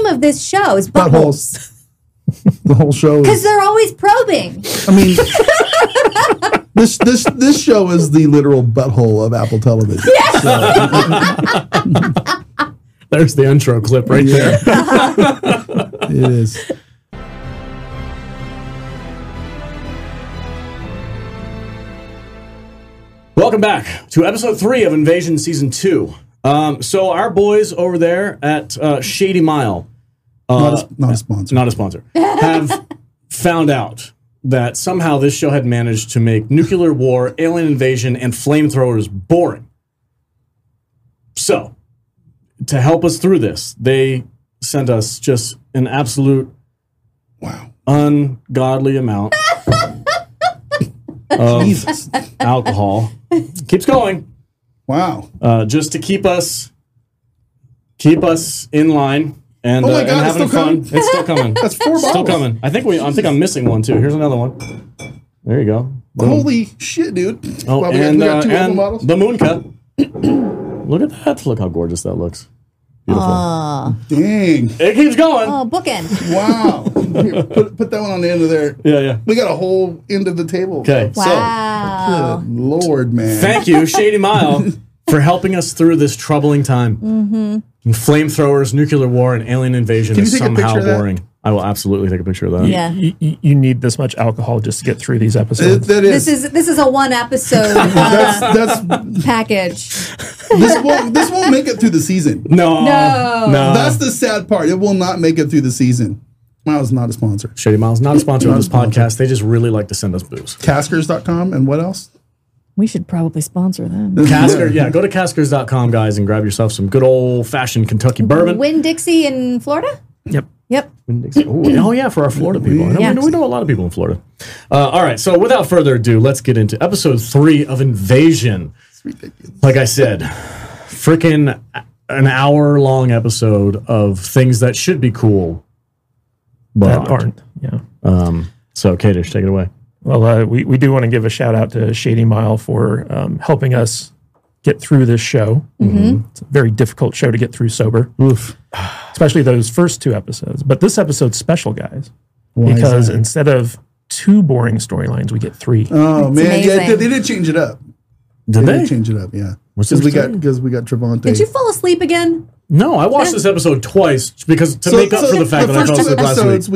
of this show is Buttholes. buttholes. The whole show Because is... they're always probing. I mean, this show is the literal butthole of Apple Television. Yes. There's the intro clip right there. It is. Welcome back to episode 3 of Invasion Season 2. So our boys over there at Shady Mile, Not a sponsor. not a sponsor, have found out that somehow this show had managed to make nuclear war, alien invasion, and flamethrowers boring. So, to help us through this, they sent us just an absolute Wow. ungodly amount of Jesus. alcohol. Keeps going. Wow. Just to keep us in line and, Oh my and God, it's having still fun. coming? It's still coming. That's 4 bottles. Still coming. I think I'm missing one too. Here's another one. There you go. Boom. Holy shit, dude. Oh, Wow, and we got 2 open bottles? the moon cup. Look at that. Look how gorgeous that looks. Beautiful. Dang. It keeps going. Oh, bookend. Wow. Here, put that one on the end of there. Yeah. We got a whole end of the table. Okay. Wow. Good Lord, man. Thank you, Shady Mile, for helping us through this troubling time. Mm-hmm. And flamethrowers, nuclear war, and alien invasion Can you is take a somehow picture of that? boring. I will absolutely take a picture of that. Yeah. You need this much alcohol just to get through these episodes. That is. This is a one episode That's package. this won't make it through the season. No. That's the sad part. It will not make it through the season. Miles not a sponsor. Shady Mile's not a sponsor of Not a this sponsor. podcast. They just really like to send us booze. Caskers.com and what else? We should probably sponsor them. Casker, yeah, go to caskers.com, guys, and grab yourself some good old-fashioned Kentucky bourbon. Winn-Dixie in Florida? Yep. Yep. Oh, yeah, for our Florida people. Yeah. We know a lot of people in Florida. All right, so without further ado, let's get into episode 3 of Invasion. It's ridiculous. Like I said, freaking an hour-long episode of things that should be cool, but That aren't. Yeah. So, Kadish, take it away. Well, we do want to give a shout out to Shady Mile for helping us get through this show. Mm-hmm. It's a very difficult show to get through sober. Oof. Especially those first 2 episodes. But this episode's special, guys. Why is Because that? instead of 2 boring storylines, we get 3. Oh, man. Yeah, amazing. they did change it up. Did they? did change it up, yeah. What's Because this we got Trevante. Did you fall asleep again? No, I watched this episode twice because to make up for the fact that I fell first 2 asleep last week. episodes,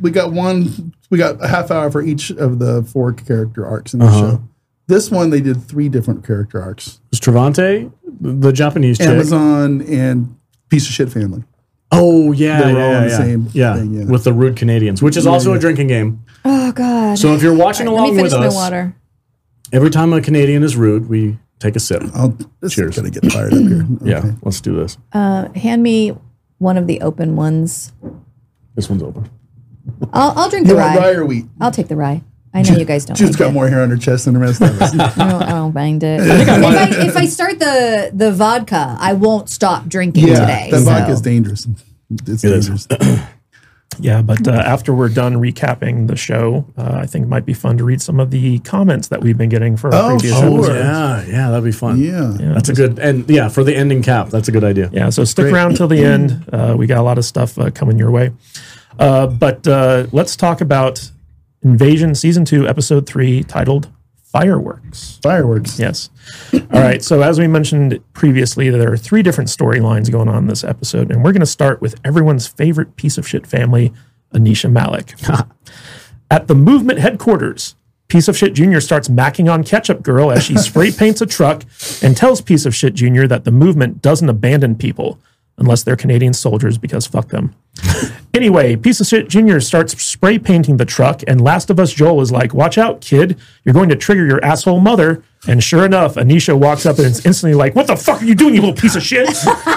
we got a half hour for each of the 4 character arcs in the show. This one, they did 3 different character arcs. Was Trevante the Japanese chick? Amazon and Piece of Shit Family. Oh, yeah, They were yeah, all in the yeah. same Yeah, thing, yeah. with the rude Canadians, which is also a drinking game. Oh, God. So if you're watching Let me along finish with my us, water. every time a Canadian is rude, we take a sip. This Cheers. is going to get fired up here. Okay. Yeah, let's do this. Hand me one of the open ones. This one's open. I'll drink You the want rye. rye or wheat? I'll take the rye. I know you guys don't She's like got it. more hair on her chest than the rest of us. I don't mind it. If I start the vodka, I won't stop drinking today. that so. vodka's dangerous. It's It is. dangerous. Yeah, but after we're done recapping the show, I think it might be fun to read some of the comments that we've been getting for our previous sure. episodes. Yeah, that'd be fun. Yeah. That's a good, and yeah, for the ending cap, that's a good idea. Yeah, so stick around till the end. We got a lot of stuff coming your way. But let's talk about Invasion Season 2, Episode 3, titled Fireworks. Fireworks. Yes. All right, so as we mentioned previously, there are 3 different storylines going on in this episode, and we're going to start with everyone's favorite piece of shit family, Anisha Malik. At the movement headquarters, Piece of Shit Jr. starts macking on Ketchup Girl as she spray paints a truck and tells Piece of Shit Jr. that the movement doesn't abandon people unless they're Canadian soldiers, because fuck them. Anyway, Piece of Shit Jr. starts spray painting the truck, and Last of Us Joel is like, watch out, kid. You're going to trigger your asshole mother. And sure enough, Anisha walks up and is instantly like, what the fuck are you doing, you little piece of shit?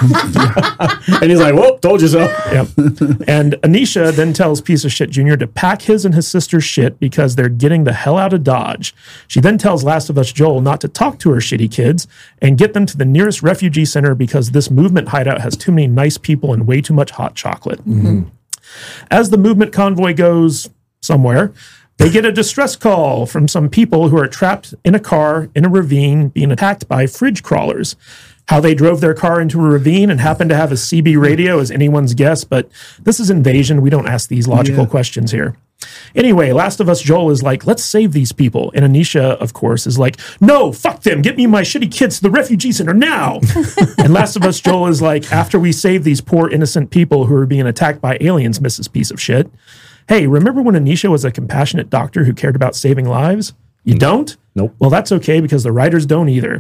And he's like, "Whoop, told you so." Yep. And Anisha then tells Piece of Shit Jr. to pack his and his sister's shit because they're getting the hell out of Dodge. She then tells Last of Us Joel not to talk to her shitty kids and get them to the nearest refugee center because this movement hideout has too many nice people and way too much hot chocolate. Mm-hmm. As the movement convoy goes somewhere, they get a distress call from some people who are trapped in a car in a ravine being attacked by fridge crawlers. How they drove their car into a ravine and happened to have a CB radio is anyone's guess, but this is Invasion. We don't ask these logical questions here. Anyway, Last of Us Joel is like, let's save these people. And Anisha, of course, is like, no, fuck them. Get me my shitty kids to the refugee center now. And Last of Us Joel is like, after we save these poor innocent people who are being attacked by aliens, Mrs. Piece of Shit. Hey, remember when Anisha was a compassionate doctor who cared about saving lives? You don't? Nope. Well, that's okay because the writers don't either.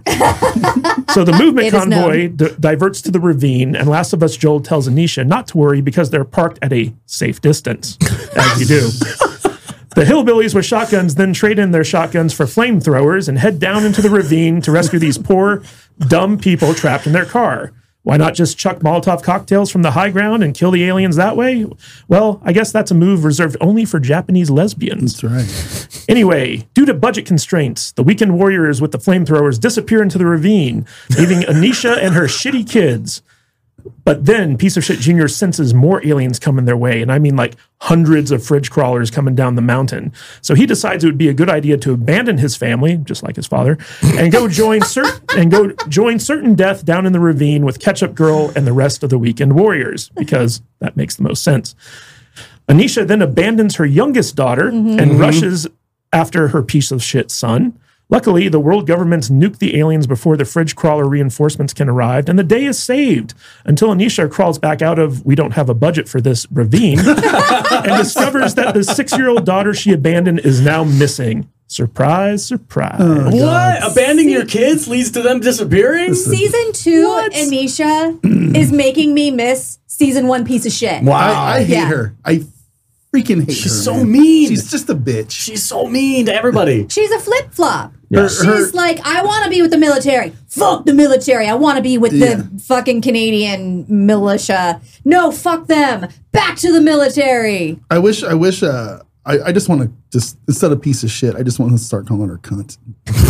So the movement convoy diverts to the ravine, and Last of Us Joel tells Anisha not to worry because they're parked at a safe distance, as you do. The hillbillies with shotguns then trade in their shotguns for flamethrowers and head down into the ravine to rescue these poor, dumb people trapped in their car. Why not just chuck Molotov cocktails from the high ground and kill the aliens that way? Well, I guess that's a move reserved only for Japanese lesbians. That's right. Anyway, due to budget constraints, the weekend warriors with the flamethrowers disappear into the ravine, leaving Anisha and her shitty kids. But then Piece of Shit Jr. senses more aliens coming their way, and I mean like hundreds of fridge crawlers coming down the mountain. So he decides it would be a good idea to abandon his family, just like his father, and go join certain death down in the ravine with Ketchup Girl and the rest of the weekend warriors, because that makes the most sense. Anisha then abandons her youngest daughter and rushes after her piece of shit son. Luckily, the world governments nuke the aliens before the fridge crawler reinforcements can arrive, and the day is saved until Anisha crawls back out of, we don't have a budget for this ravine, and discovers that the 6-year-old daughter she abandoned is now missing. Surprise, surprise. What? Abandoning your kids leads to them disappearing? Season 2, Anisha is making me miss season 1 Piece of Shit. Wow. I hate her. I freaking hate her. She's so man. mean. She's just a bitch. She's so mean to everybody. She's a flip-flop. Yeah. She's like, I want to be with the military. Fuck the military. I want to be with the fucking Canadian militia. No, fuck them. Back to the military. I wish, I just want to instead of piece of shit, I just want to start calling her cunt.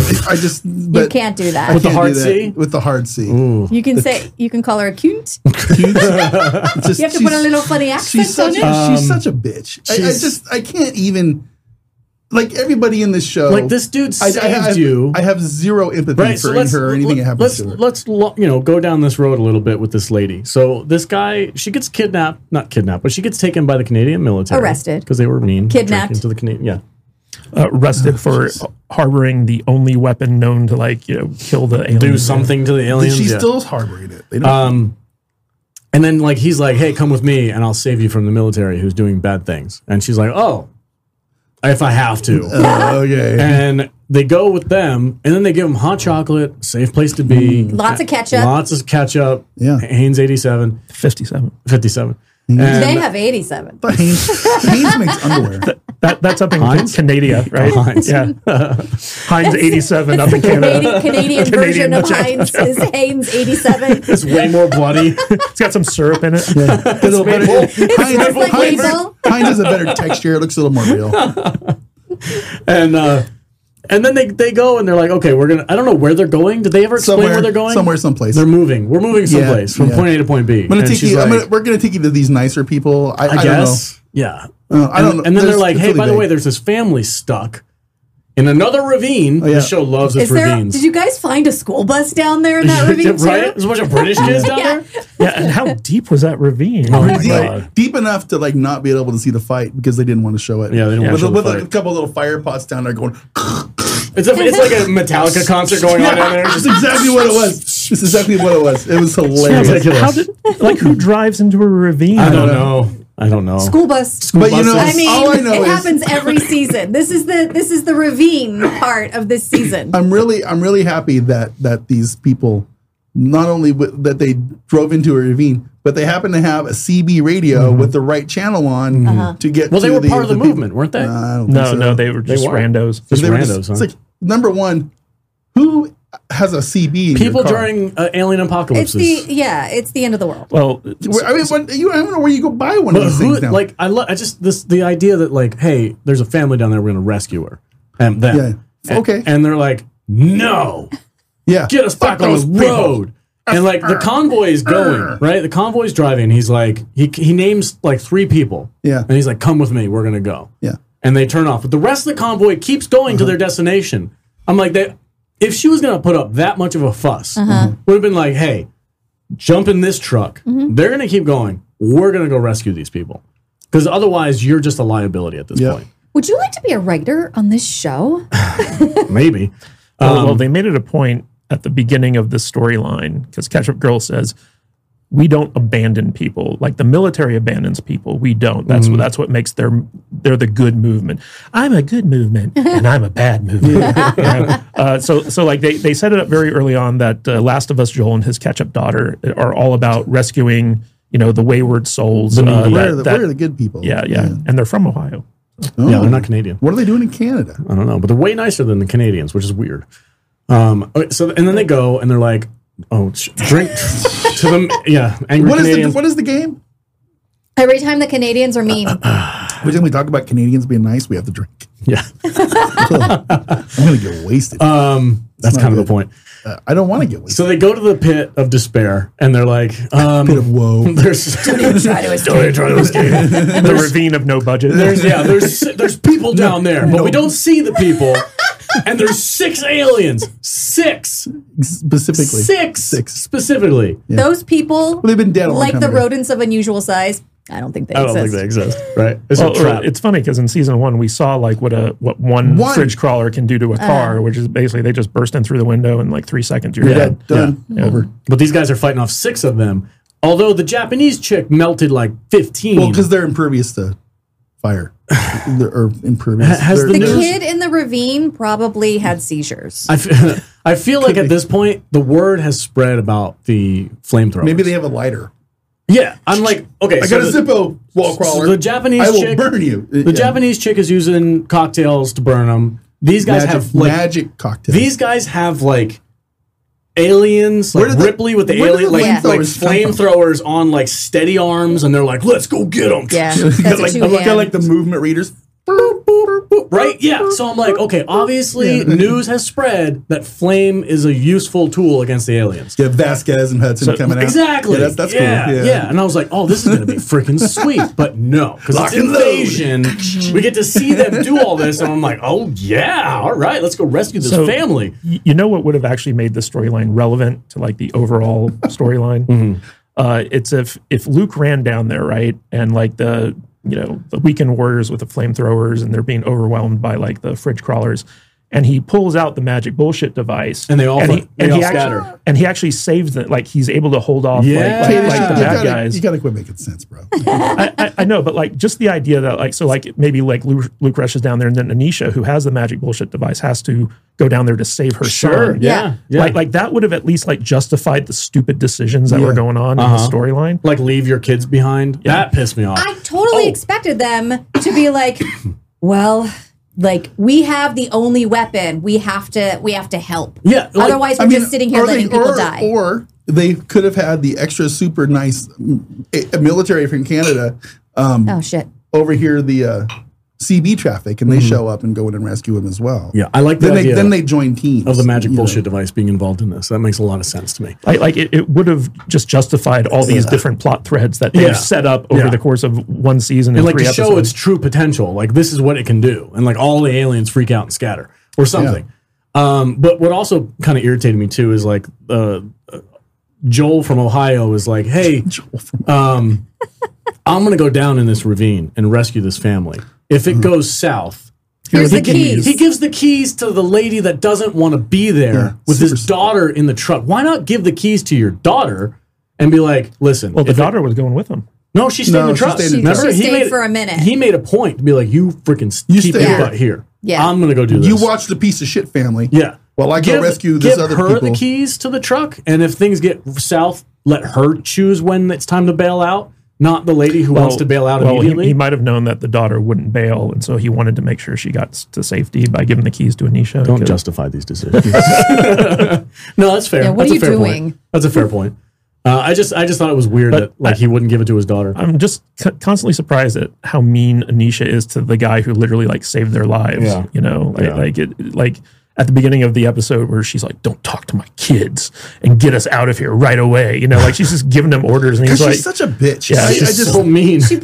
You can't do that. With the hard C? With the hard C. Ooh. You can call her a cunt. You have to put a little funny accent on it. She's such a bitch. I can't even, like everybody in this show. Like this dude saved you. I have zero empathy for her or anything that happens to her. Let's go down this road a little bit with this lady. So this guy, she gets not kidnapped, but she gets taken by the Canadian military. Arrested. Because they were mean. Kidnapped. Into the Canadian, yeah. Arrested for harboring the only weapon known to kill the aliens. Do something to the aliens. She's still harboring it. They don't and then he's like, hey, come with me and I'll save you from the military who's doing bad things. And she's like, oh, if I have to. Okay. And they go with them, and then they give them hot chocolate, safe place to be. Lots of ketchup. Yeah. Haynes 87. 57. And They have 87. But Haynes makes underwear. That's up in Heinz? Canada, right? Oh, Heinz. Yeah. Heinz 87 up in Canada. Canadian version of Heinz is Haynes 87. it's way more bloody. It's got some syrup in it. Yeah. It's maple. It's like maple. Heinz has a better texture. It looks a little more real. And then they go and they're like, okay, we're gonna. I don't know where they're going. Did they ever explain where they're going? Someplace. They're moving. We're moving someplace from point A to point B. We're gonna take you to these nicer people. I guess. Yeah. I don't know. And then they're like, hey, by the way, there's this family stuck in another ravine. The show loves its ravines. Did you guys find a school bus down there in that ravine right? too? There's a bunch of British kids down there. Yeah, and how deep was that ravine? Oh my God. Deep enough to not be able to see the fight because they didn't want to show it. Yeah, they didn't want to show the with fight. a couple little fire pots down there going. It's like a Metallica concert going on down there. That's exactly what it was. That's exactly what it was. It was hilarious. Ridiculous. Who drives into a ravine? I don't know. School bus. But all I know happens every season. This is the ravine part of this season. I'm really happy that these people not only that they drove into a ravine, but they happen to have a CB radio with the right channel on to get. Well, they were part of the movement, weren't they? No, they were just randos. Just randos, huh? It's like number one, who has a CB? In People your car? during alien apocalypses. It's the end of the world. Well, I don't know where you go buy one of these things now. The idea that hey, there's a family down there, we're going to rescue her, and them. Yeah. Okay. And they're like, no, yeah, get us back on the road. And the convoy is going, right? The convoy's driving. He's like, he names 3 people. Yeah. And he's like, come with me, we're going to go. Yeah. And they turn off. But the rest of the convoy keeps going to their destination. I'm like, if she was going to put up that much of a fuss, would have been like, hey, jump in this truck. They're going to keep going. We're going to go rescue these people. Because otherwise, you're just a liability at this point. Would you like to be a writer on this show? Maybe. Well, they made it a point at the beginning of the storyline, because Ketchup Girl says, we don't abandon people. Like the military abandons people. We don't. That's what makes they're the good movement. I'm a good movement and I'm a bad movement. So like they set it up very early on that Last of Us Joel and his ketchup daughter are all about rescuing, the wayward souls. Where are the good people? Yeah. And they're from Ohio. Oh. Yeah, they're not Canadian. What are they doing in Canada? I don't know, but they're way nicer than the Canadians, which is weird. Okay, so and then they go and they're like, "Oh, drink to them." Yeah, angry Canadians. What is the game? Every time the Canadians are mean. Every time we talk about Canadians being nice, we have to drink. Yeah, I'm gonna get wasted. that's kind of the point. I don't want to get wasted. So they go to the pit of despair and they're like, Pit of woe. Don't even try to escape. The ravine of no budget. There's people down there, but we don't see the people. And there's 6 aliens. 6 Specifically. 6 specifically. Yeah. Those people, They've been dead a long like time the ago. rodents of unusual size, I don't think they exist. Right? It's a trap. It's funny because in season 1 we saw like what one fridge crawler can do to a car, which is basically they just burst in through the window in like 3 seconds. You're dead. Done. Over. But these guys are fighting off 6 of them. Although the Japanese chick melted like 15. Well, because they're impervious to fire. Or impervious. The kid in the ravine probably had seizures. I feel like at this point the word has spread about the flamethrowers. Maybe they have a lighter. Yeah, I'm like, okay. I got a Zippo wall crawler. The Japanese I will chick, burn you. The Japanese chick is using cocktails to burn them. These guys have like magic cocktails. These guys have like aliens, like Ripley with the alien, like flamethrowers on like steady arms, and they're like, "Let's go get them." Yeah, got like the movement readers. Boop, boop, boop, right? Yeah. So I'm like, okay, obviously news has spread that flame is a useful tool against the aliens. Yeah, Vasquez and Hudson coming out. Exactly. Yeah, that's cool. Yeah. And I was like, oh, this is going to be freaking sweet. But no, because it's invasion. We get to see them do all this. And I'm like, oh, yeah. All right, let's go rescue this family. You know what would have actually made the storyline relevant to like the overall storyline? It's if Luke ran down there, right? And like the weekend warriors with the flamethrowers and they're being overwhelmed by like the fridge crawlers. And he pulls out the magic bullshit device. And they all scatter. And he actually saves them. Like he's able to hold off like the bad guys. You got to quit making sense, bro. I know, but like just the idea that like maybe like Luke rushes down there and then Anisha, who has the magic bullshit device, has to go down there to save her son. Yeah. Like that would have at least like justified the stupid decisions that were going on in the storyline. Like leave your kids behind. Yeah. That pissed me off. I totally expected them to be like, well, like we have the only weapon. We have to help. Yeah. Like, otherwise, we're just sitting here letting people die. Or they could have had the extra super nice military from Canada. Oh shit! Over here, the CB traffic, and they show up and go in and rescue him as well. Yeah, I like that idea. Then they join teams of the magic bullshit device being involved in this. That makes a lot of sense to me. Like it would have just justified all these different plot threads that they've set up over the course of one season and like 3 to episodes. show its true potential. Like this is what it can do, and like all the aliens freak out and scatter or something. But what also kind of irritated me too is like Joel from Ohio is like, hey, I'm going to go down in this ravine and rescue this family. If it goes south, here's the keys. He gives the keys to the lady that doesn't want to be there with his daughter in the truck. Why not give the keys to your daughter and be like, listen. Well, the daughter was going with him. No, she stayed in the truck. She stayed for a minute. He made a point to be like, you freaking keep your butt here. Yeah. I'm going to go do this. You watch the piece of shit family. Yeah. Well, I go rescue this other people. Give her the keys to the truck, and if things get south, let her choose when it's time to bail out, not the lady who wants to bail out immediately. He might have known that the daughter wouldn't bail, and so he wanted to make sure she got to safety by giving the keys to Anisha. Don't justify these decisions. No, that's fair. Yeah, what that's are you a fair doing? Point. That's a fair point. I just thought it was weird that he wouldn't give it to his daughter. I'm just constantly surprised at how mean Anisha is to the guy who literally like saved their lives. Yeah. You know, like at the beginning of the episode where she's like, "Don't talk to my kids and get us out of here right away." You know, like she's just giving them orders, and he's like, "She's such a bitch." Yeah, she's just so mean. She put on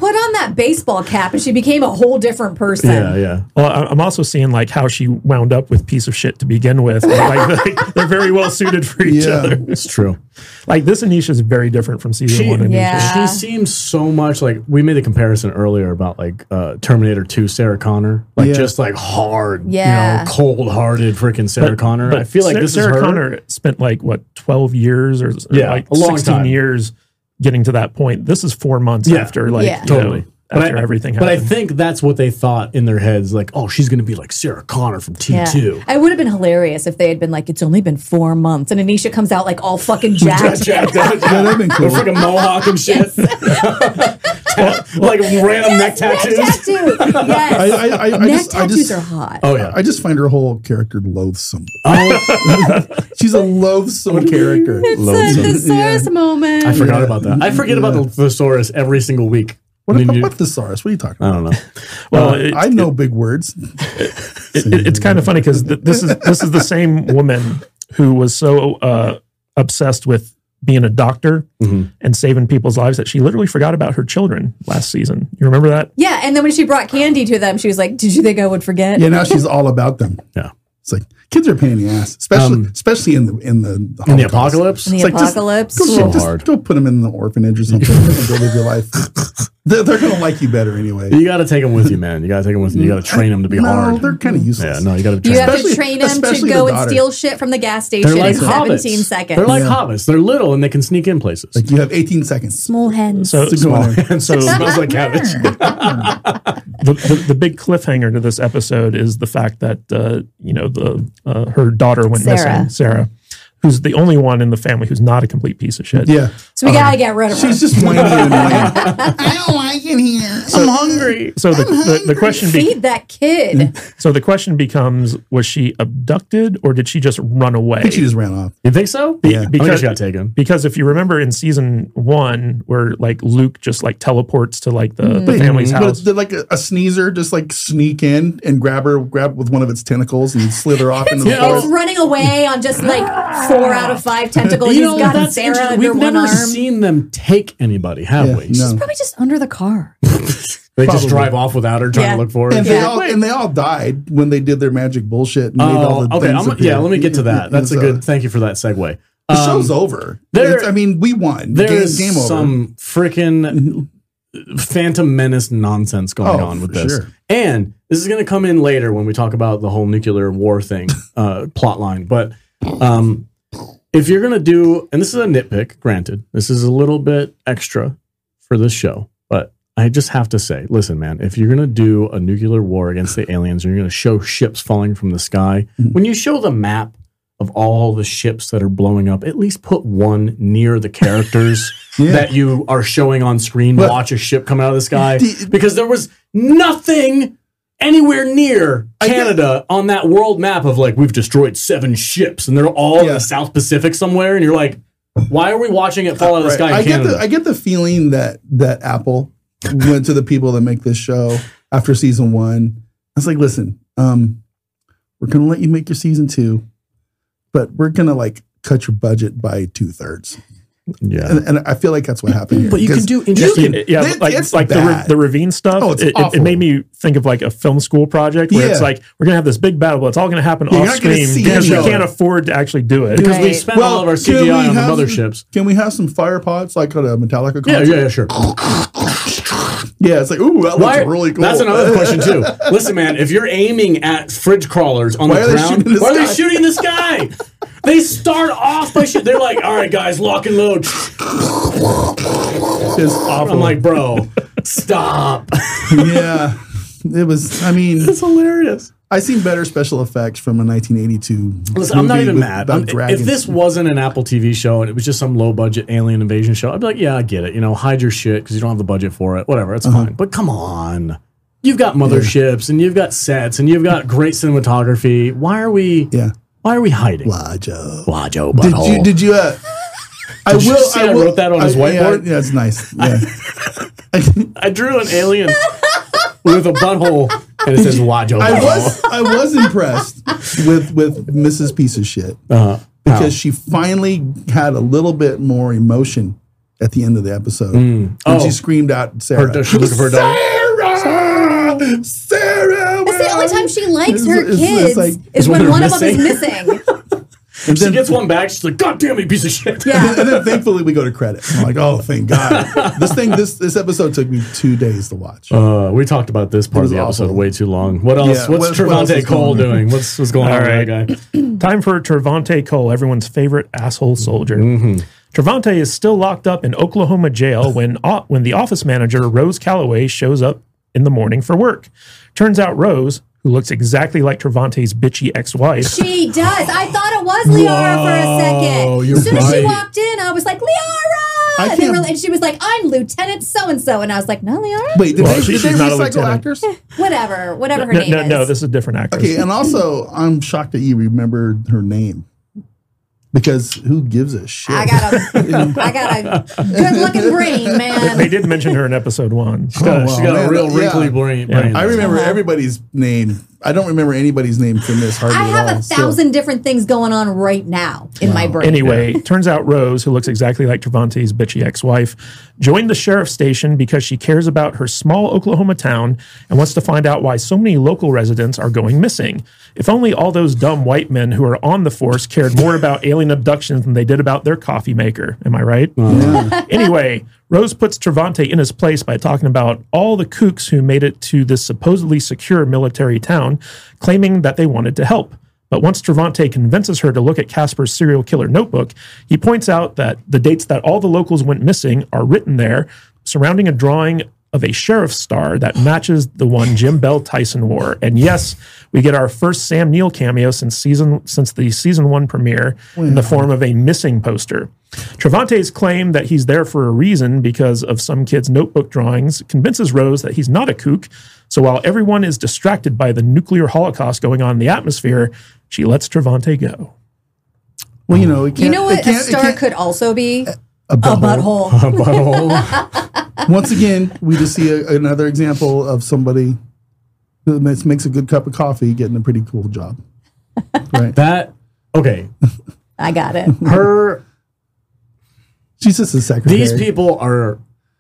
that baseball cap and she became a whole different person. Yeah. Well, I'm also seeing like how she wound up with piece of shit to begin with. Like, they're very well suited for each other. It's true. Like this Anisha is very different from season one. Anisha. Yeah. She seems so much like we made a comparison earlier about like Terminator 2 Sarah Connor, like just like hard, cold-hearted freaking Sarah Connor. But I feel like this is Sarah her. Connor spent like what 12 years or like a long 16 time. years getting to that point. This is 4 months after like totally. After everything happened. But I think that's what they thought in their heads, like, oh, she's going to be like Sarah Connor from T2. It would have been hilarious if they had been like, it's only been 4 months, and Anisha comes out like all fucking jacked. that'd been cool. With freaking mohawk and shit. Like random neck tattoos. Tattoo. Yes. I Neck just tattoos are hot. Oh, yeah. I just find her whole character loathsome. Oh, She's a loathsome character. It's a thesaurus moment. I forgot about that. I forget about the thesaurus every single week. What thesaurus? What are you talking I about? don't know. Well, I know big words. it's kind of funny because this is the same woman who was so obsessed with being a doctor and saving people's lives that she literally forgot about her children last season. You remember that? Yeah, and then when she brought candy to them, she was like, did you think I would forget? Yeah, now she's all about them. Yeah. It's like kids are a pain in the ass, especially in the Holocaust. In the apocalypse? In the It's like, apocalypse. Just, So go, just hard. go put them in the orphanage or something and go live your life. They're going to like you better anyway. You got to take them with you, man. You got to take them with you. You got to train them to be No, hard. they're kind of useless. Yeah, no, you got to train You them. have to Especially- train them to especially go the and daughter. steal shit from the gas station They're like in hobbits. 17 seconds. They're like hobbits. They're little and they can sneak in places. Like you have 18 seconds. small hens. So, to go in there. And so it smells like cabbage. the big cliffhanger to this episode is the fact that her daughter went missing, Sarah, who's the only one in the family who's not a complete piece of shit. Yeah. so we gotta get rid of her. She's just whiny and annoying. I don't like it here. I'm hungry. So the question Feed that kid. so the question becomes: was she abducted or did she just run away? I think she just ran off. You think so? Yeah. I think she got taken. Because if you remember in season 1, where like Luke just like teleports to like the family's house. But did like a sneezer just like sneak in and grab with one of its tentacles and slither off into the It's forest? running away on just like 4 out of 5 tentacles. He's got that's Sarah interesting. under We've one never arm. seen them take anybody, have Yeah, we? no. Probably just under the car. They just drive off without her, trying Yeah. to look for her. And Yeah. they all died when they did their magic bullshit. And made all Oh, the okay. things appear. Let me get to that. That's a good. Thank you for that segue. The show's over. there- We won. There's Game over. some freaking Phantom Menace nonsense going on with for this. sure. And this is going to come in later when we talk about the whole nuclear war thing, plot line. But if you're going to do, and this is a nitpick, granted, this is a little bit extra for this show, but I just have to say, listen, man, if you're going to do a nuclear war against the aliens and you're going to show ships falling from the sky, when you show the map of all the ships that are blowing up, at least put one near the characters that you are showing on screen. But- watch a ship come out of the sky, because there was nothing anywhere near Canada on that world map of like, we've destroyed 7 ships and they're all in the South Pacific somewhere. And you're like, why are we watching it fall out of the sky in Canada? I get the feeling that Apple went to the people that make this show after season 1. I was like, listen, we're going to let you make your season 2, but we're going to like cut your budget by 2/3. Yeah. And I feel like that's what happened here. But you can Because do interesting. Yeah, it's like bad. the Ravine stuff. Oh, it's it awful. made me think of like a film school project where it's Yeah. like we're gonna have this big battle, but it's all gonna happen you're off not gonna screen see because we each other. can't afford to actually do it. Because we Right. spent all of our can we CGI on the have motherships. Can we have some fire pods like at a Metallica Yeah, concert? yeah, sure. Yeah, it's like, ooh, that looks really cool. That's another question too. Listen, man, if you're aiming at fridge crawlers on Why the are they ground, shooting the why are they sky? shooting the sky? They start off by shooting. They're like, all right, guys, lock and load. It's awful. I'm like, bro, stop. Yeah. It was, I mean, It's hilarious. I seen better special effects from a 1982. Listen, I'm not movie even with- mad. about If dragons. this wasn't an Apple TV show and it was just some low budget alien invasion show, I'd be like, yeah, I get it. You know, hide your shit because you don't have the budget for it. Whatever, it's fine. But come on. You've got motherships and you've got sets and you've got great cinematography. Why are we hiding? Lajo. Wajo butthole. Did you I you see I wrote that on his whiteboard? Yeah, it's nice. Yeah. I drew an alien with a butthole and it says Wajo butthole. I was impressed with Mrs. Piece of Shit because she finally had a little bit more emotion at the end of the episode. And she screamed out Sarah. She's looking for a dog. Sarah! That's the only time she likes her kids is when one of them is missing. And She then, gets one back. She's like, God damn it, piece of shit. Yeah. and then thankfully we go to credits. I'm like, oh, thank God. This episode took me 2 days to watch. We talked about this part of the episode awful. way too long. What else? Yeah, What's what else Trevante is Cole going on? doing? What's going on with that guy? Time for Trevante Cole, everyone's favorite asshole soldier. Trevante is still locked up in Oklahoma jail when the office manager, Rose Calloway, shows up in the morning for work. Turns out Rose, who looks exactly like Trevante's bitchy ex-wife. She does. I thought it was Liara for a second. you're As soon as she right. walked in, I was like, Liara! I And, can't- and she was like, I'm Lieutenant so-and-so. And I was like, no, Liara? Wait, did Well, they she's recycle not a lieutenant. actors? Whatever her No, name no, is. no, this is a different actress. Okay, and also I'm shocked that you remembered her name. Because who gives a shit? I got a good-looking brain, man. They did mention her in episode 1. She's got wow, a man, real yeah. wrinkly brain. Yeah. I remember Uh-huh. everybody's name. I don't remember anybody's name from this hardly I have at all. 1,000 different things going on right now in my brain. Anyway, turns out Rose, who looks exactly like Trevante's bitchy ex-wife, joined the sheriff's station because she cares about her small Oklahoma town and wants to find out why so many local residents are going missing. If only all those dumb white men who are on the force cared more about alien abductions than they did about their coffee maker. Am I right? Anyway, Rose puts Trevante in his place by talking about all the kooks who made it to this supposedly secure military town, claiming that they wanted to help. But once Trevante convinces her to look at Casper's serial killer notebook, he points out that the dates that all the locals went missing are written there, surrounding a drawing of a sheriff's star that matches the one Jim Bell Tyson wore. And yes, we get our first Sam Neill cameo since the season 1 premiere in the form of a missing poster. Trevante's claim that he's there for a reason because of some kid's notebook drawings convinces Rose that he's not a kook. So while everyone is distracted by the nuclear holocaust going on in the atmosphere, she lets Trevante go. Well, you know, it can't, You know what it a can't- it star can't- could also be? a A butthole. butthole. Once again, we just see another example of somebody who makes a good cup of coffee getting a pretty cool job. Right? Okay. I got it. She's just a secretary. These people are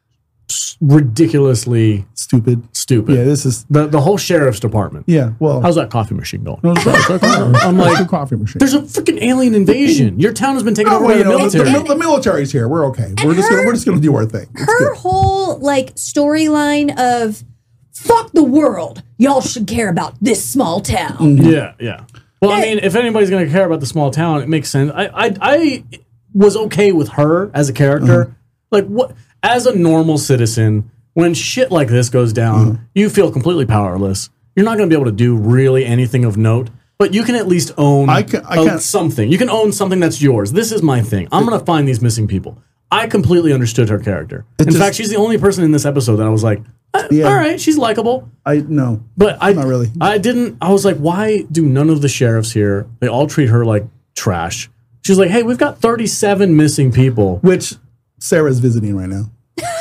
ridiculously Stupid. stupid. Yeah, this is. The whole sheriff's department. Yeah, well. How's that coffee machine going? I'm like a coffee machine. There's a freaking alien invasion. Your town has been taken over by the military. The military's here. We're okay. We're just gonna do our thing. It's Her good. whole like storyline of fuck the world. Y'all should care about this small town. Yeah. Well, I mean, if anybody's going to care about the small town, it makes sense. I was okay with her as a character. Like, what? As a normal citizen, when shit like this goes down, you feel completely powerless. You're not going to be able to do really anything of note, but you can at least own something. You can own something that's yours. This is my thing. I'm going to find these missing people. I completely understood her character. In fact, she's the only person in this episode that I was like, all right, she's likable. But not really. I didn't. I was like, why do none of the sheriffs here? They all treat her like trash. She's like, hey, we've got 37 missing people. Which Sarah's visiting right now.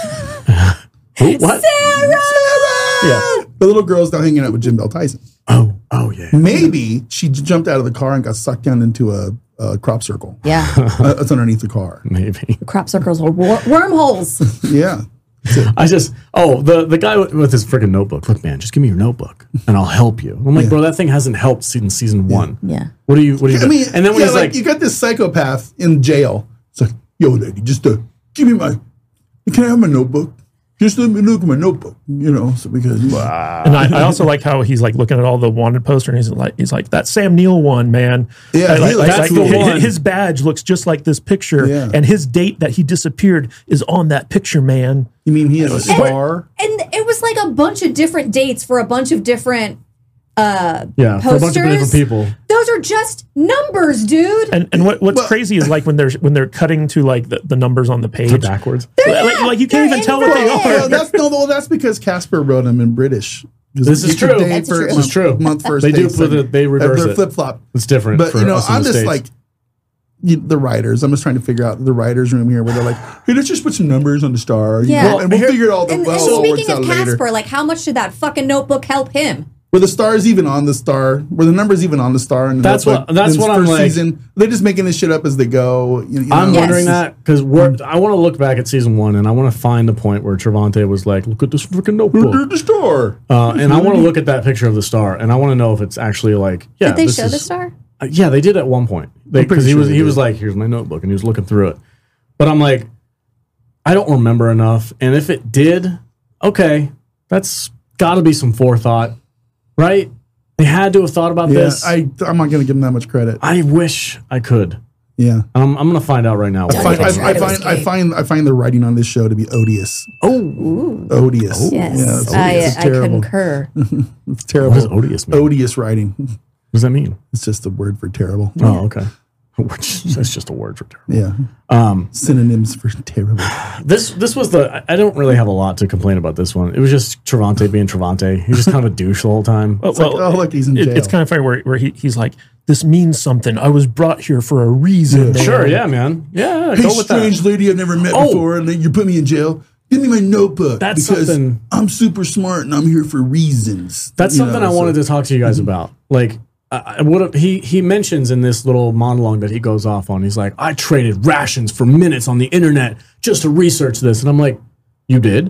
What? Sarah! Yeah, the little girl's now hanging out with Jim Bell Tyson. Oh yeah. Maybe she jumped out of the car and got sucked down into a crop circle. Yeah. That's underneath the car. Maybe. The crop circles are wormholes. Yeah. The guy with his freaking notebook. Look, man, just give me your notebook and I'll help you. I'm like, bro, that thing hasn't helped since season 1. Yeah. What do you? I mean, and then when he's like, you got this psychopath in jail. It's like, yo, lady, just give me can I have my notebook? Just let me look at my notebook, so because And I also like how he's like looking at all the wanted poster and he's like that Sam Neill one, man. Yeah, that's the one. His badge looks just like this picture, and his date that he disappeared is on that picture, man. You mean he has a scar? And it was like a bunch of different dates for a bunch of different for a bunch of different people. Those are just numbers, dude. And what's crazy is like when they're cutting to like the numbers on the page Backwards. like you can't even tell what they are. That's because Casper wrote them in British. This is true. That's true. This is true. Month first. They do they reverse They're it. flip flop. It's different. But for us in I'm the just States. like the writers. I'm just trying to figure out the writers' room here where they're like, hey, let's just put some numbers on the star. Yeah. And we'll figure it all And out speaking later. of Casper, like how much did that fucking notebook help him? Were the stars even on the star? Were the numbers even on the star? And That's what I'm like. Season? They're just making this shit up as they go. I'm wondering that because I want to look back at season 1 and I want to find the point where Trevante was like, "Look at this freaking notebook." The star. And I want to look at that picture of the star, and I want to know if it's actually like, yeah. Did they show the star? Yeah, they did at one point because he was like, "Here's my notebook," and he was looking through it. But I'm like, I don't remember enough, and if it did, okay, that's got to be some forethought, right? They had to have thought about this. I'm not going to give them that much credit. I wish I could. Yeah, I'm going to find out right now. I find the writing on this show to be odious. Odious. Yes, Yeah, it's I terrible. concur. It's terrible. What does odious mean? Odious writing. What does that mean? It's just a word for terrible. Oh, okay. That's just a word for terrible. Yeah. Synonyms for terrible. This was I don't really have a lot to complain about this one. It was just Trevante being Trevante. He's just kind of a douche the whole time. Look, he's in jail. It's kind of funny where he's like, this means something. I was brought here for a reason. Yeah. Sure, yeah, man. Yeah, Hey, go with that. strange lady I've never met before, and then you put me in jail. Give me my notebook. That's because something- I'm super smart and I'm here for reasons. That's something I wanted to talk to you guys about. Like, he mentions in this little monologue that he goes off on. He's like, I traded rations for minutes on the internet just to research this, and I'm like, you did?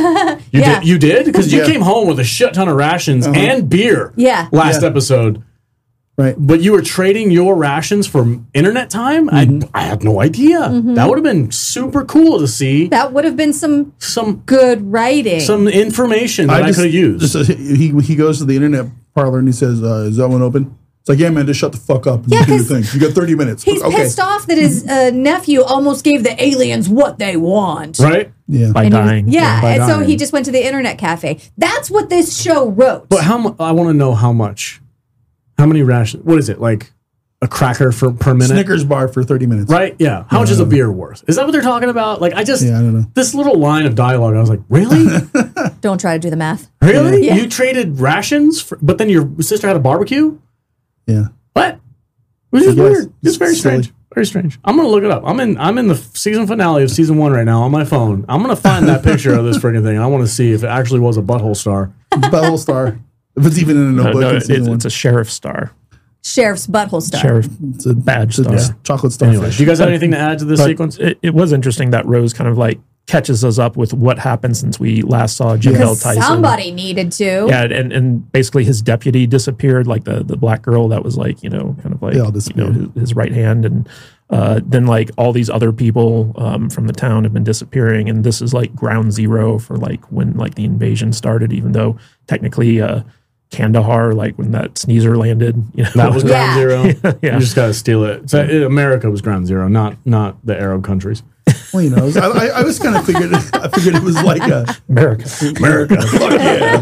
You did? Because you came home with a shit ton of rations and beer. Yeah. Last episode. Right. But you were trading your rations for internet time? I had no idea. That would have been super cool to see. That would have been some Some good writing. some information that I could have used. He goes to the internet parlor and he says, is that one open? It's like, yeah, man, just shut the fuck up and Yeah, do your 'cause thing. You got 30 minutes. He's pissed off that his nephew almost gave the aliens what they want. Right? Yeah. By dying. And so dying. he just went to the internet cafe. That's what this show wrote. But I want to know how much. How many rations? What is it? Like a cracker per minute? Snickers bar for 30 minutes. Right? Yeah. How much is a beer worth? Is that what they're talking about? Like, I don't know. This little line of dialogue, I was like, really? Don't try to do the math. Really? Yeah. You traded rations, but then your sister had a barbecue? Yeah. What? Which is guess. weird. It's very It's silly. strange. Very strange. I'm gonna look it up. I'm in the season finale of season 1 right now on my phone. I'm gonna find that picture of this freaking thing. I want to see if it actually was a butthole star. Butthole star. If it's even in a notebook. No, in season one. it's a sheriff star. Sheriff's butthole star. Sheriff It's a badge it's a star. chocolate starfish. Anyway, do you guys have anything to add to this But sequence? it was interesting that Rose kind of like catches us up with what happened since we last saw Jim Bell Tyson. Somebody needed to. Yeah, and basically his deputy disappeared, like the black girl that was like, kind of like, They all disappeared. his right hand. And then like all these other people from the town have been disappearing. And this is like ground zero for like when like the invasion started, even though technically Kandahar, like when that sneezer landed, That was ground zero. Yeah. You just gotta steal it. So, America was ground zero, not the Arab countries. Well, I was kind of figured. I figured it was like America. Fuck yeah,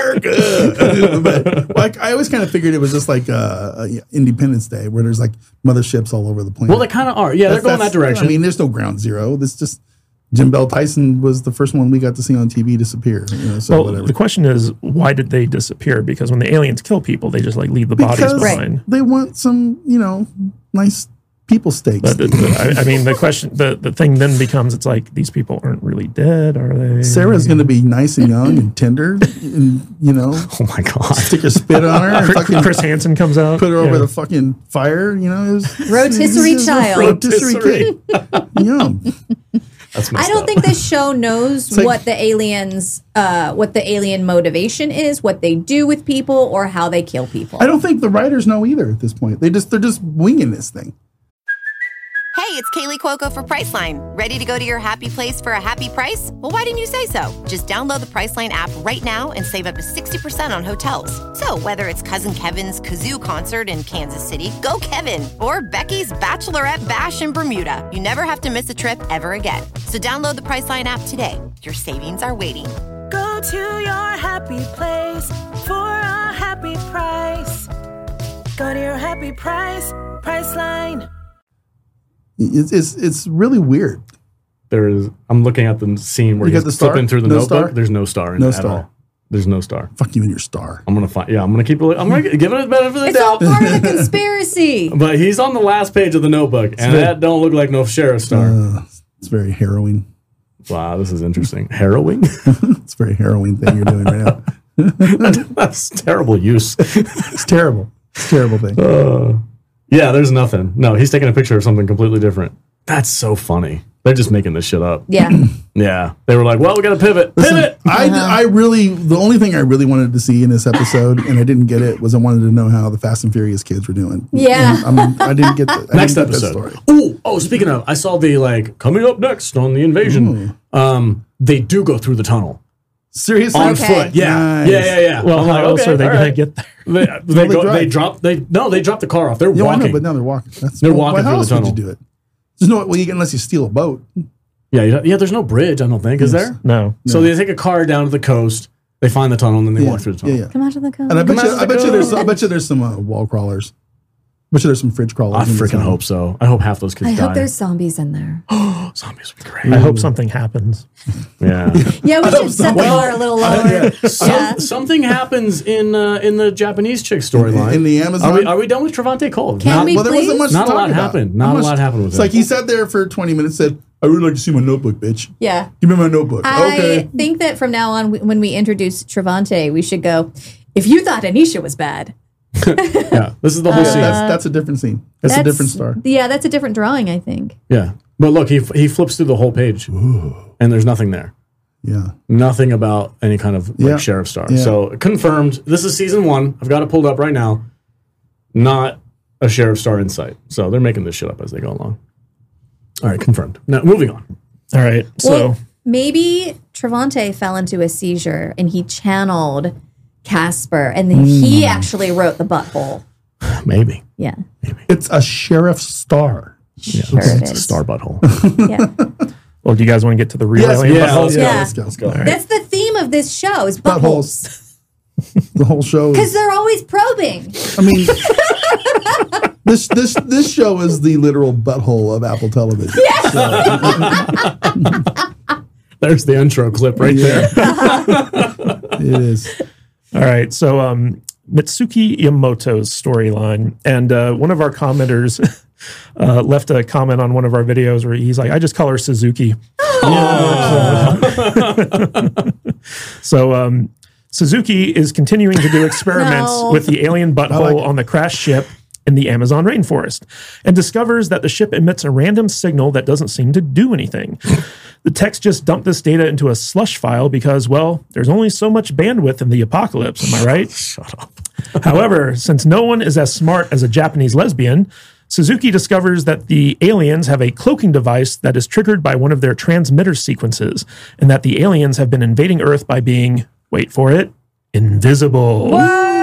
America. But like, I always kind of figured it was just like Independence Day, where there's like motherships all over the planet. Well, they kind of are. Yeah, they're going that direction. I mean, there's no ground zero. This just Jim Bell Tyson was the first one we got to see on TV disappear. So Well, whatever. the question is, why did they disappear? Because when the aliens kill people, they just like leave the bodies Because behind. they want some, nice people steaks. But I mean, the question, the thing then becomes, it's like these people aren't really dead, are they? Sarah's going to be nice and young and tender, and oh my god, stick a spit on her and fucking Chris Hansen comes out, put her over the fucking fire. It was Rotisserie it was a child. rotisserie kid. Yum. that's I don't think this show knows like- what the alien motivation is, what they do with people, or how they kill people. I don't think the writers know either at this point. They're just winging this thing. Hey, it's Kaylee Cuoco for Priceline. Ready to go to your happy place for a happy price? Well, why didn't you say so? Just download the Priceline app right now and save up to 60% on hotels. So whether it's Cousin Kevin's Kazoo Concert in Kansas City, go Kevin, or Becky's Bachelorette Bash in Bermuda, you never have to miss a trip ever again. So download the Priceline app today. Your savings are waiting. Go to your happy place for a happy price. Go to your happy price, Priceline. It's really weird. I'm looking at the scene where You got he's the star? flipping through the No notebook. star? There's no star in No it star. at all. There's no star. Fuck you and your star. I'm gonna find. Yeah, I'm gonna keep it. I'm gonna give it a benefit of the It's all doubt. part of the conspiracy. But he's on the last page of the notebook, and that don't look like no sheriff star. It's very harrowing. Wow, this is interesting. Harrowing. It's a very harrowing thing you're doing right now. That's terrible use. It's terrible. It's a terrible thing. Yeah, there's nothing. No, he's taking a picture of something completely different. That's so funny. They're just making this shit up. Yeah. Yeah. They were like, well, we got to pivot. Listen, Pivot! I really, the only thing I really wanted to see in this episode, and I didn't get it, was I wanted to know how the Fast and Furious kids were doing. Yeah. And I didn't get that. Next episode. Speaking of, I saw the, coming up next on the invasion. They do go through the tunnel. Seriously? On Okay. foot. Yeah. Nice. Yeah. Well, I'm how like, else okay, are they all going to right. get there? They drop the car off. They're Yeah, I walking. know, but now they're walking. They're walking how through else the would tunnel. you do it? There's no way, unless you steal a boat. Yeah, there's no bridge, I don't think. Is there? No. So they take a car down to the coast, they find the tunnel, and then they walk through the tunnel. Yeah. Come out to the coast. And I bet you Come there's some wall crawlers. I bet you there's some fridge crawlers. I in this freaking one. hope so. I hope half those kids I die. hope there's zombies in there. Zombies would be great. I hope something happens. Yeah. Yeah, we should set the bar a little lower. Yeah. Something happens in the Japanese chick storyline. In the Amazon. Are we done with Trevante Cole? Can we Well, there wasn't please? much Not to a talk lot about. happened. Not a lot happened with It's him. like he sat there for 20 minutes and said, I would like to see my notebook, bitch. Yeah. Give me my notebook. I Okay. think that from now on, when we introduce Trevante, we should go, if you thought Anisha was bad. Yeah, this is the whole scene. That's a different scene. That's a different star. Yeah, that's a different drawing, I think. Yeah, but look, he flips through the whole page, and there's nothing there. Yeah. Nothing about any kind of Yeah. sheriff star. Yeah. So confirmed. This is season 1. I've got it pulled up right now. Not a sheriff star in sight. So they're making this shit up as they go along. All right, confirmed. Now moving on. All right. So Well, maybe Trevante fell into a seizure and he channeled Casper, and then he actually wrote the butthole. Maybe. Yeah. It's a sheriff star. Sure it It's a is. star butthole. Yeah. well, do you guys want to get to the real alien yeah, buttholes? let's go. Yeah. Let's go. Let's go. That's the theme of this show is buttholes. Buttholes. The whole show Because is, they're always probing. I mean, this show is the literal butthole of Apple television. There's the intro clip right there. It is. All right. So Mitsuki Yamoto's storyline. And one of our commenters left a comment on one of our videos where he's like, I just call her Suzuki. So Suzuki is continuing to do experiments No. with the alien butthole like it. on the crashed ship in the Amazon rainforest and discovers that the ship emits a random signal that doesn't seem to do anything. The text just dumped this data into a slush file because, well, there's only so much bandwidth in the apocalypse, am I right? Shut up. However, since no one is as smart as a Japanese lesbian, Suzuki discovers that the aliens have a cloaking device that is triggered by one of their transmitter sequences, and that the aliens have been invading Earth by being, wait for it, invisible.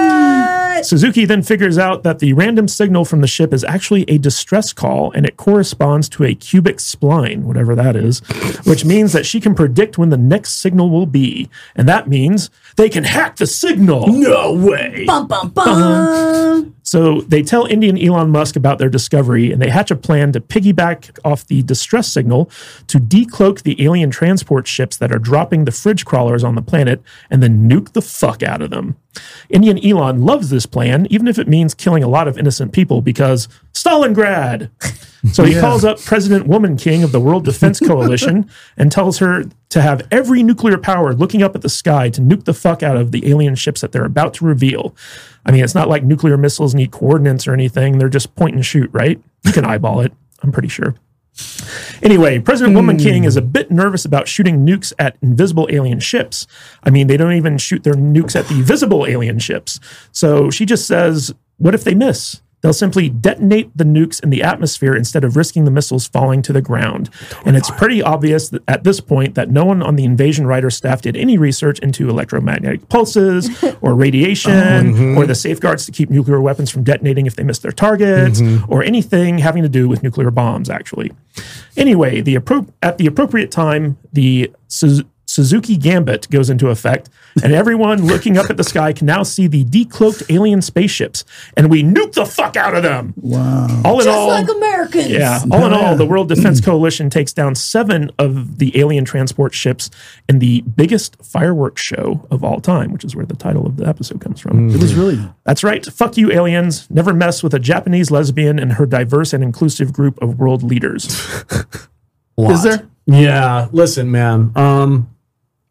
Suzuki then figures out that the random signal from the ship is actually a distress call, and it corresponds to a cubic spline, whatever that is, which means that she can predict when the next signal will be. And that means they can hack the signal. No way. Bum, bum, bum. So they tell Indian Elon Musk about their discovery, and they hatch a plan to piggyback off the distress signal to decloak the alien transport ships that are dropping the fridge crawlers on the planet and then nuke the fuck out of them. Indian Elon loves this plan, even if it means killing a lot of innocent people, because Stalingrad! So he calls up President Woman King of the World Defense Coalition and tells her to have every nuclear power looking up at the sky to nuke the fuck out of the alien ships that they're about to reveal. I mean, it's not like nuclear missiles need coordinates or anything. They're just point and shoot, right? You can eyeball it, I'm pretty sure. Anyway, President Woman King is a bit nervous about shooting nukes at invisible alien ships. I mean, they don't even shoot their nukes at the visible alien ships. So she just says, what if they miss? They'll simply detonate the nukes in the atmosphere instead of risking the missiles falling to the ground. And it's pretty obvious that at this point that no one on the Invasion writer staff did any research into electromagnetic pulses or radiation or the safeguards to keep nuclear weapons from detonating if they miss their targets or anything having to do with nuclear bombs, actually. Anyway, at the appropriate time, the Suzuki Gambit goes into effect, and everyone looking up at the sky can now see the decloaked alien spaceships, and we nuke the fuck out of them. Wow. All in Just all, like Americans. yeah. All in all, the World Defense Coalition takes down 7 of the alien transport ships in the biggest fireworks show of all time, which is where the title of the episode comes from. It was really. That's right. Fuck you, aliens. Never mess with a Japanese lesbian and her diverse and inclusive group of world leaders. Is there? Yeah. Listen, man.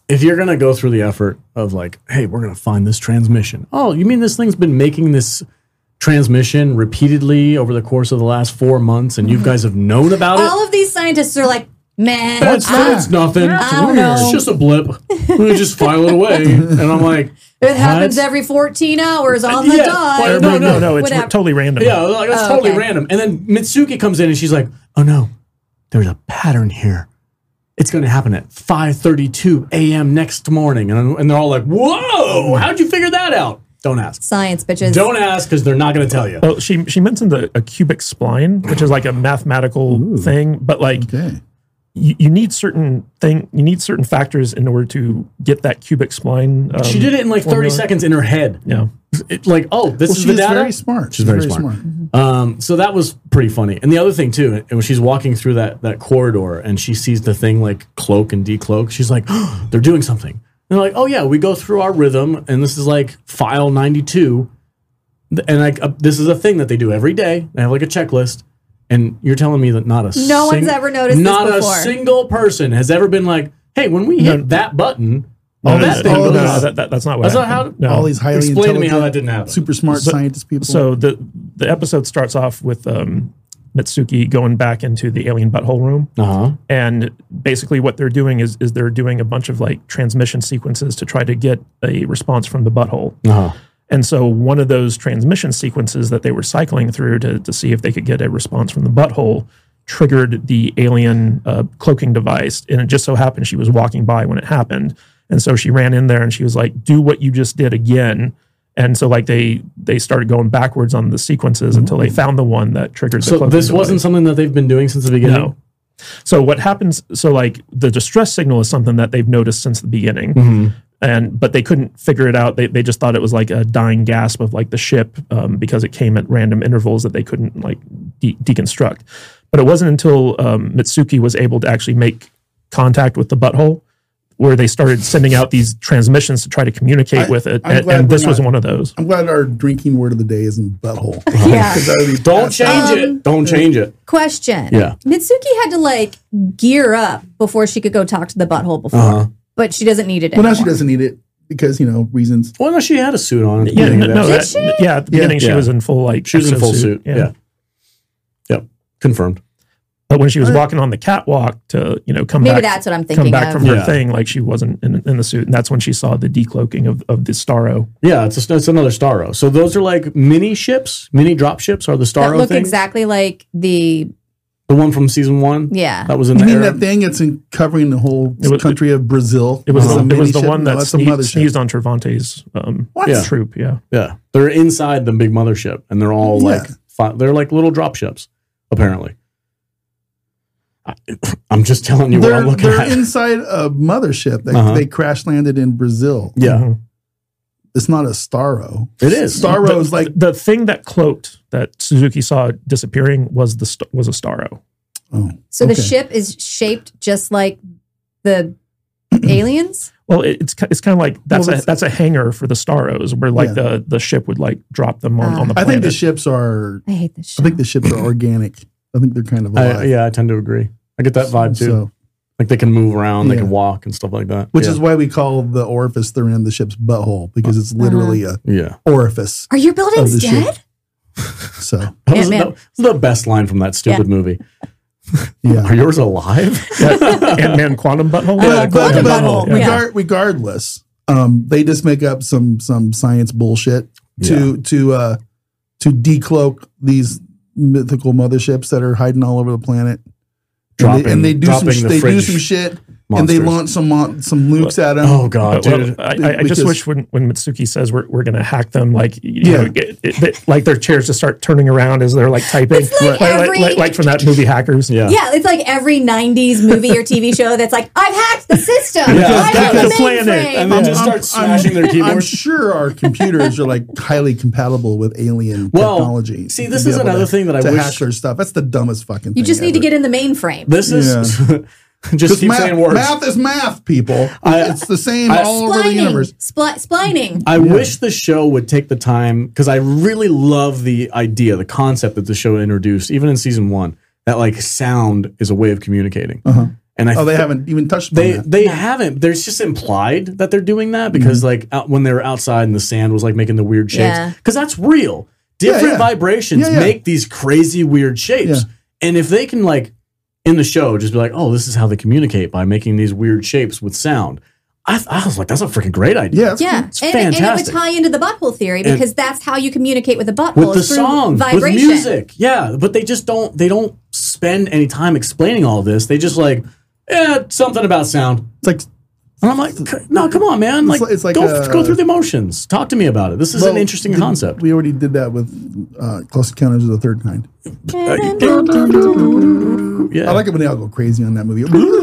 if you're going to go through the effort of like, hey, we're going to find this transmission. Oh, you mean this thing's been making this transmission repeatedly over the course of the last 4 months and you guys have known about it? All of these scientists are like, man, That's nothing. I don't know. It's just a blip. We just file it away. And I'm like, It happens what? every 14 hours on the Yeah, dot. like, No, it's Whatever. totally random. Yeah, like, that's Oh, totally okay. random. And then Mitsuki comes in and she's like, oh no, there's a pattern here. It's going to happen at 5:32 a.m. next morning. And they're all like, whoa, how'd you figure that out? Don't ask. Science, bitches. Don't ask because they're not going to tell you. Well, she mentioned a cubic spline, which is like a mathematical thing, but like Okay. you need certain factors in order to get that cubic spline. She did it in like 30 formula. seconds in her head. Yeah. Like, oh, this Well, is the she's data. very smart. She's very smart. So that was pretty funny. And the other thing too, when she's walking through that corridor and she sees the thing like cloak and decloak, she's like, oh, they're doing something. And they're like, oh yeah, we go through our rhythm, and this is like file 92, and like this is a thing that they do every day. They have like a checklist, and you're telling me that not a No one's ever noticed this not before. a single person has ever been like, hey, when we hit that button, that thing no, goes. no, That's not what That's not happened. how. No. All these highly Explain to me how intelligent, that didn't happen. super smart scientist people. So the episode starts off with Mitsuki going back into the alien butthole room. Uh-huh. And basically what they're doing is they're doing a bunch of like transmission sequences to try to get a response from the butthole. Uh-huh. And so one of those transmission sequences that they were cycling through to see if they could get a response from the butthole triggered the alien cloaking device. And it just so happened she was walking by when it happened. And so she ran in there and she was like, do what you just did again. And so like they started going backwards on the sequences until they found the one that triggered the So cloaking this device. wasn't something that they've been doing since the beginning? No. So what happens? So like the distress signal is something that they've noticed since the beginning, but they couldn't figure it out. They just thought it was like a dying gasp of like the ship because it came at random intervals that they couldn't like deconstruct. But it wasn't until Mitsuki was able to actually make contact with the butthole where they started sending out these transmissions to try to communicate with it, I'm glad and this we're was not- one of those. I'm glad our drinking word of the day isn't butthole. Yeah. 'Cause that would be Don't passed change out. it. Don't change it. Question. Yeah. Mitsuki had to like gear up before she could go talk to the butthole before. Uh-huh. But she doesn't need it Well, anymore. now she doesn't need it because, reasons. Well, no, she had a suit on. At the Yeah, beginning of no, the that, episode. yeah. At the beginning, she Yeah. was in full like She was in full exosuit, suit. Yeah. Yep. Confirmed. But when she was walking on the catwalk to, come Maybe back, that's what I'm come thinking back of. from her Yeah. thing, like she wasn't in the suit, and that's when she saw the decloaking of the Starro. Yeah, it's another Starro. So those are like mini ships, mini drop ships are the that Starro look things. exactly like the The one from season 1? Yeah. That was in You the mean Arab. that thing? It's covering the whole It was- country of Brazil. It was It's a it was mini the ship? one No, that that's a mothership. sneezed on Cervantes' Yeah. troop. Yeah, Yeah. They're inside the big mothership and they're all Yeah. they're like little drop ships, apparently. I'm just telling you what I'm looking They're at. inside a mothership. They crash landed in Brazil. Yeah, Mhm. It's not a Starro. it is. Starro is like, the thing that cloaked that Suzuki saw disappearing was was a Starro. oh, So the okay. ship is shaped just like the aliens? Well, it's kind of like that's Well, a hangar for the Starros, where like Yeah. the ship would like drop them on the I planet. think the ships are. I hate this ship. I think the ships are organic. I think they're kind of alive. I tend to agree. I get that vibe too. So, Like they can move around, they Yeah. can walk and stuff like that. which Yeah. is why we call the orifice they're in the ship's butthole because it's literally a Yeah. orifice. Are your buildings of the dead? ship. So Ant-Man. That was the best line from that stupid movie. Are yeah. yours alive? Ant-Man quantum butthole. Yeah, quantum butthole. Yeah. Regardless, they just make up some science bullshit to decloak these mythical motherships that are hiding all over the planet. And they do dropping some the do fridge some shit monsters. and they launch some nukes at them. Oh god, Well, dude. I just Because- wish when Mitsuki says we're going to hack them, like Yeah. like their chairs just start turning around as they're like typing, It's like every- like from that movie Hackers. Yeah. Yeah, it's like every 90s movie or TV show that's like, I've hacked the system. Yeah. I've hacked Because the planet. mainframe. And they just start smashing their I'm keyboards. sure our computers are like highly compatible with alien Well, technology. see, to this be is able another thing that I to wish- hack their stuff. That's the dumbest fucking thing. You just need to ever. get in the mainframe. This is just keep saying words. Math is math, people. I- it's the same all over the universe. Splining. I wish the show would take the time because I really love the idea, the concept that the show introduced, even in season 1, that like sound is a way of communicating. And they haven't even touched on that. They haven't. There's just implied that they're doing that because like when they were outside and the sand was like making the weird shapes. Because that's real. Different vibrations make these crazy weird shapes. Yeah. And if they can like in the show just be like, oh, this is how they communicate by making these weird shapes with sound. I was like, that's a freaking great idea. Yeah. It's And fantastic. it would tie into the butthole theory because that's how you communicate with the butthole. With the song, vibration. with music. Yeah. But they just don't spend any time explaining all this. They just like, something about sound. It's like, and I'm like, no, come on, man. Like, it's like go through the emotions. Talk to me about it. This is an interesting concept. We already did that with Close Encounters of the Third Kind. Yeah. I like it when they all go crazy on that movie.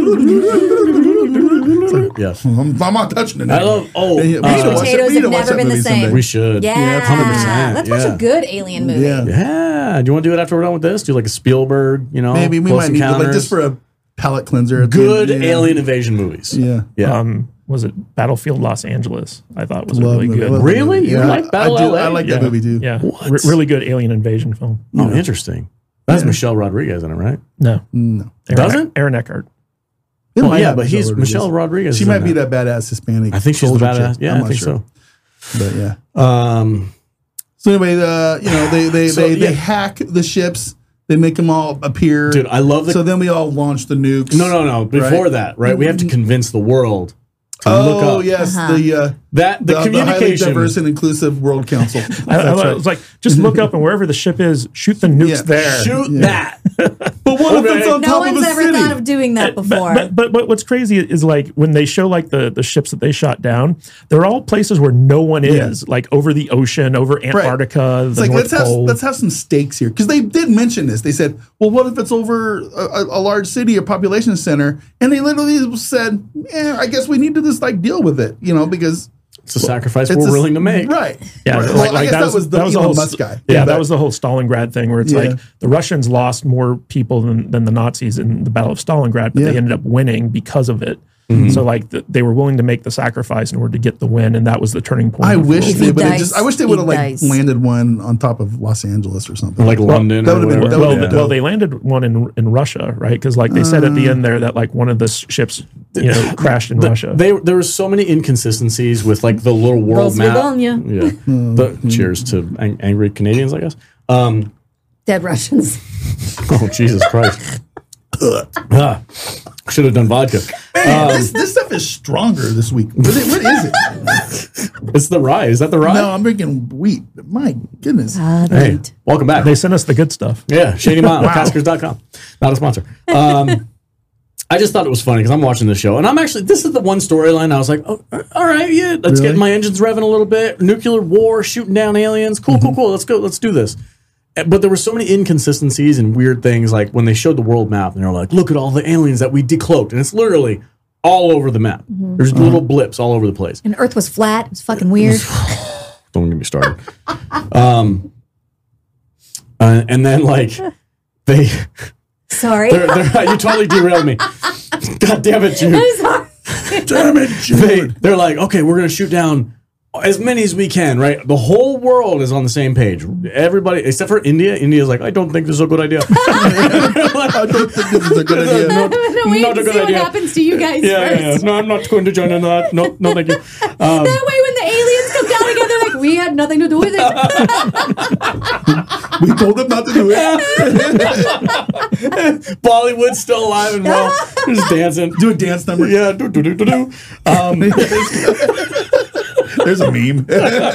Yes. I'm not touching it. I love. Potatoes have never been the same. We should. Yeah, 100%. Let's watch a good alien movie. Yeah. Do you want to do it after we're done with this? Do like a Spielberg? Maybe we might need to, like, just for a palate cleanser. Good alien invasion movies. Yeah. Was it Battlefield Los Angeles? I thought was really good. Really? You like Battle LA? I like that movie too. Yeah. Really good alien invasion film. Oh, interesting. That's Michelle Rodriguez in it, right? No. Doesn't? Aaron Eckhart. But he's Michelle Rodriguez. She might be that badass Hispanic. I think she's the badass. Yeah, I think so. But yeah. So anyway, they hack the ships. They make them all appear. Dude, I love So then we all launch the nukes. No. Before that, right? We have to convince the world to look up. Yes, the communication. The highly diverse and inclusive World Council. I was like, just look up and wherever the ship is, shoot the nukes there. Shoot that. But what if it's on No top of one's a ever city? thought of doing that before. But what's crazy is like when they show like the ships that they shot down, they're all places where no one is, like over the ocean, over Antarctica, the North Pole. Let's have some stakes here because they did mention this. They said, "Well, what if it's over a large city or population center?" And they literally said, I guess we need to just like deal with it, because it's a sacrifice we're willing to make. Right. Yeah. Right. Like, I guess that was the Elon whole Musk guy. Yeah, that was the whole Stalingrad thing where it's like the Russians lost more people than the Nazis in the Battle of Stalingrad, but they ended up winning because of it. Mm-hmm. So like they were willing to make the sacrifice in order to get the win, and that was the turning point. I wish they would have like landed one on top of Los Angeles or something, like London. Well, they landed one in Russia, right? Because like they said at the end there that like one of the ships crashed in Russia. There were so many inconsistencies with like the little world map. Cheers to angry Canadians, I guess. Dead Russians. Oh Jesus Christ! Should have done vodka. This stuff is stronger this week. What is it? It's the rye. Is that the rye? No, I'm drinking wheat. My goodness. Hey, welcome back. They sent us the good stuff. Yeah, Shady Mile, Caskers.com. Not a sponsor. I just thought it was funny because I'm watching this show, and this is the one storyline I was like, oh, all right, yeah, let's get my engines revving a little bit. Nuclear war, shooting down aliens. Cool. Let's go. Let's do this. But there were so many inconsistencies and weird things, like when they showed the world map, and they're like, look at all the aliens that we decloaked. And it's literally all over the map. Mm-hmm. There's little blips all over the place. And Earth was flat. It was fucking weird. Don't get me started. And then, like, they... Sorry. You totally derailed me. God damn it, Jude. I'm sorry. Damn it, Jude. They're like, okay, we're going to shoot down as many as we can, right? The whole world is on the same page. Everybody, except for India. India's like, I don't think this is a good idea. I don't think this is a good idea. No, wait to see what happens to you guys first. Yeah. No, I'm not going to join in that. No, thank you. That way when the aliens come down again, they're like, we had nothing to do with it. We told them not to do it. Bollywood's still alive and well. Just dancing. Do a dance number. Yeah. Do. There's a meme.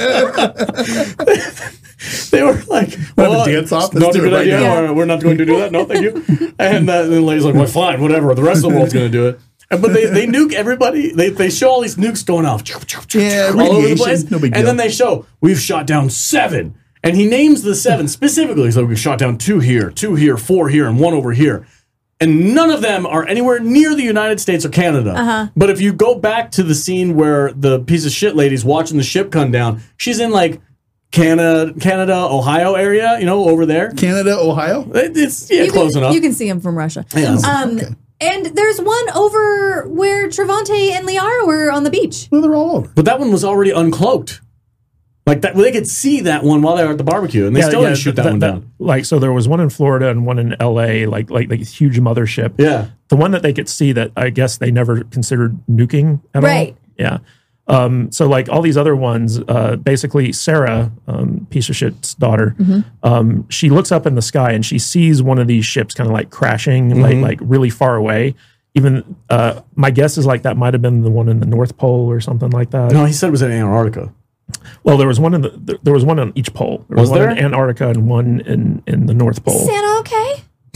They were like, well, dance off. Not a good idea. Now. We're not going to do that. No, thank you. And then the lady's like, well, fine, whatever. The rest of the world's going to do it. But they nuke everybody. They show all these nukes going off all over the place. No big deal. And then they show, we've shot down 7. And he names the 7 specifically. So we've shot down 2 here, 4 here, and 1 over here. And none of them are anywhere near the United States or Canada. Uh-huh. But if you go back to the scene where the piece of shit lady's watching the ship come down, she's in like Canada, Ohio area, over there. Canada, Ohio? It's close enough. You can see them from Russia. Yeah. Okay. And there's one over where Trevante and Liara were on the beach. Well, they're all over. But that one was already uncloaked. Like that, they could see that one while they were at the barbecue, and they still didn't shoot that one down. Like, so there was one in Florida and one in LA, like huge mothership. Yeah. The one that they could see that I guess they never considered nuking at all. Right. Yeah. So like all these other ones, basically Sarah, piece of shit's daughter, she looks up in the sky and she sees one of these ships kind of like crashing, like really far away. Even my guess is like that might have been the one in the North Pole or something like that. No, he said it was in Antarctica. Well, there was one there was one on each pole. There was one in Antarctica and one in the North Pole. Santa, okay?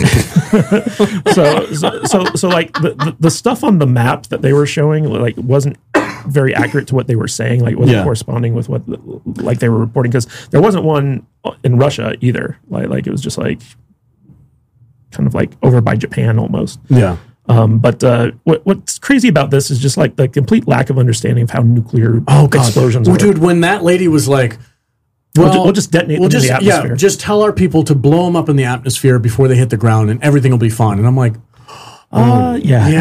So like the stuff on the map that they were showing like wasn't very accurate to what they were saying. Like it wasn't corresponding with what like they were reporting, because there wasn't one in Russia either. Like it was just like kind of like over by Japan almost. Yeah. But what's crazy about this is just like the complete lack of understanding of how nuclear explosions work. Dude, when that lady was like, we'll just detonate them in the atmosphere. Yeah, just tell our people to blow them up in the atmosphere before they hit the ground, and everything will be fine. And I'm like, don't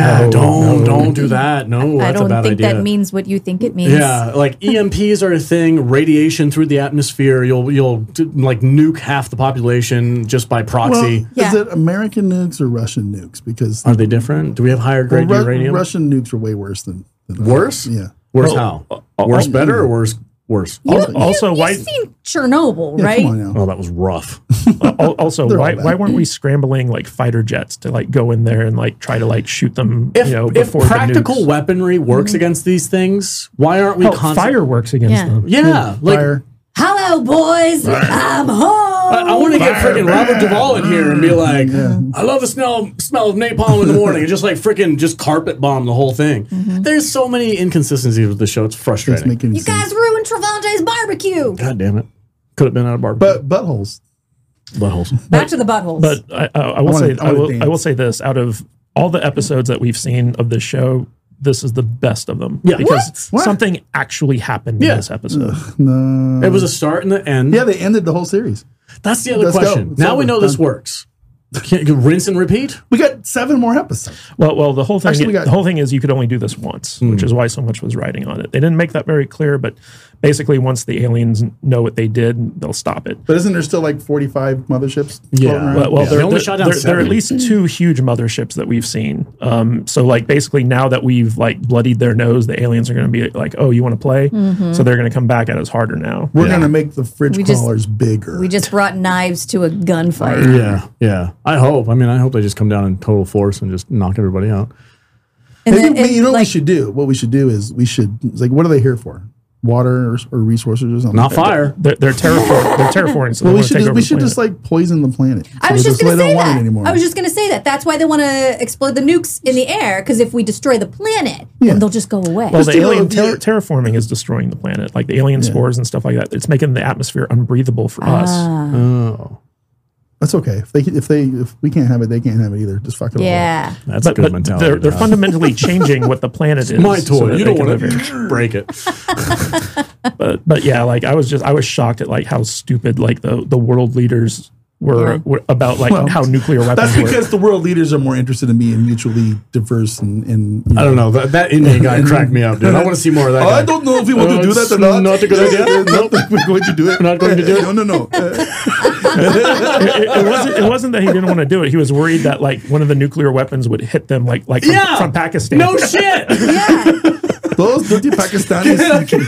do that. No, I that's a don't bad think idea. that means what you think it means. Yeah, like EMPs are a thing. Radiation through the atmosphere. You'll like nuke half the population just by proxy. Yeah. Is it American nukes or Russian nukes? Because Are they different? Do we have higher grade uranium? Russian nukes are way worse than Worse? Yeah. Worse how? Worse better or worse? Worse. Also, why? You've seen Chernobyl, Yeah, right? come on now. Oh, that was rough. Also, They're all why bad. weren't we scrambling like fighter jets to like go in there and like try to like shoot them? If Before practical the nukes? weapenry works against these things, why aren't we Fire works against Yeah. them. Yeah, like Fire. Hello, boys. I'm home. I want to get freaking Robert Duvall in here and be like, I love the smell of napalm in the morning, and just like freaking just carpet bomb the whole thing. There's so many inconsistencies with the show. It's It's frustrating. making You guys ruined Travante's barbecue. God damn it. Could have been out of barbecue. But buttholes. Buttholes. Back to the buttholes. But I will wanna- say I wanna I will dance. say this: out of all the episodes that we've seen of this show, this is the best of them. Yeah. because What? something actually happened in this episode. No. It was a start and the end. Yeah, they ended the whole series. That's the other Let's go. question. It's Now we over. know this Done. works. Can't you rinse and repeat? We got 7 more episodes. Well, the whole thing Actually, we got- the whole thing is you could only do this once, Hmm. which is why so much was riding on it. They didn't make that very clear, but basically, once the aliens know what they did, they'll stop it. But isn't there still like 45 motherships? Yeah. floating around? Well, They only shot down there are 7. at least 2 huge motherships that we've seen. So, like, basically, now that we've like bloodied their nose, the aliens are going to be like, "Oh, you want to play?" So they're going to come back at us harder now. We're going to make the fridge We just- crawlers bigger. we just brought knives to a gunfight. Yeah. I hope. I mean, I hope they just come down in total force and just knock everybody out. And Maybe, then, you know what we like, should do? What we should do is it's like, what are they here for? Water or resources or something? Not fire. They're terraforming. So Well, they we wanna take over we the should planet. just like poison the planet. I was So just they going to don't say want that. it anymore. I was just going to say that. That's why they want to explode the nukes in the air, because if we destroy the planet, Yeah. then they'll just go away. Well, the do alien the- terraforming is destroying the planet, like the alien spores and stuff like that. It's making the atmosphere unbreathable for us. Oh. That's okay. If we can't have it, they can't have it either. Just fuck it all up. Yeah. That's a good mentality. they're fundamentally changing what the planet is. my so toy. that You they don't can want live here. to break it. But yeah, like I was shocked at like how stupid like the world leaders were about like Well, how nuclear weapons That's work. because the world leaders are more interested in being mutually diverse and I don't know. That Indian guy cracked me up, dude. I want to see more of that guy. I don't know if we want to do that or It's not. not a good idea. Nope, we're going to do it. Not going to do it? No. It wasn't that he didn't want to do it. He was worried that like one of the nuclear weapons would hit them like from Pakistan. No shit. Those dirty Pakistanis.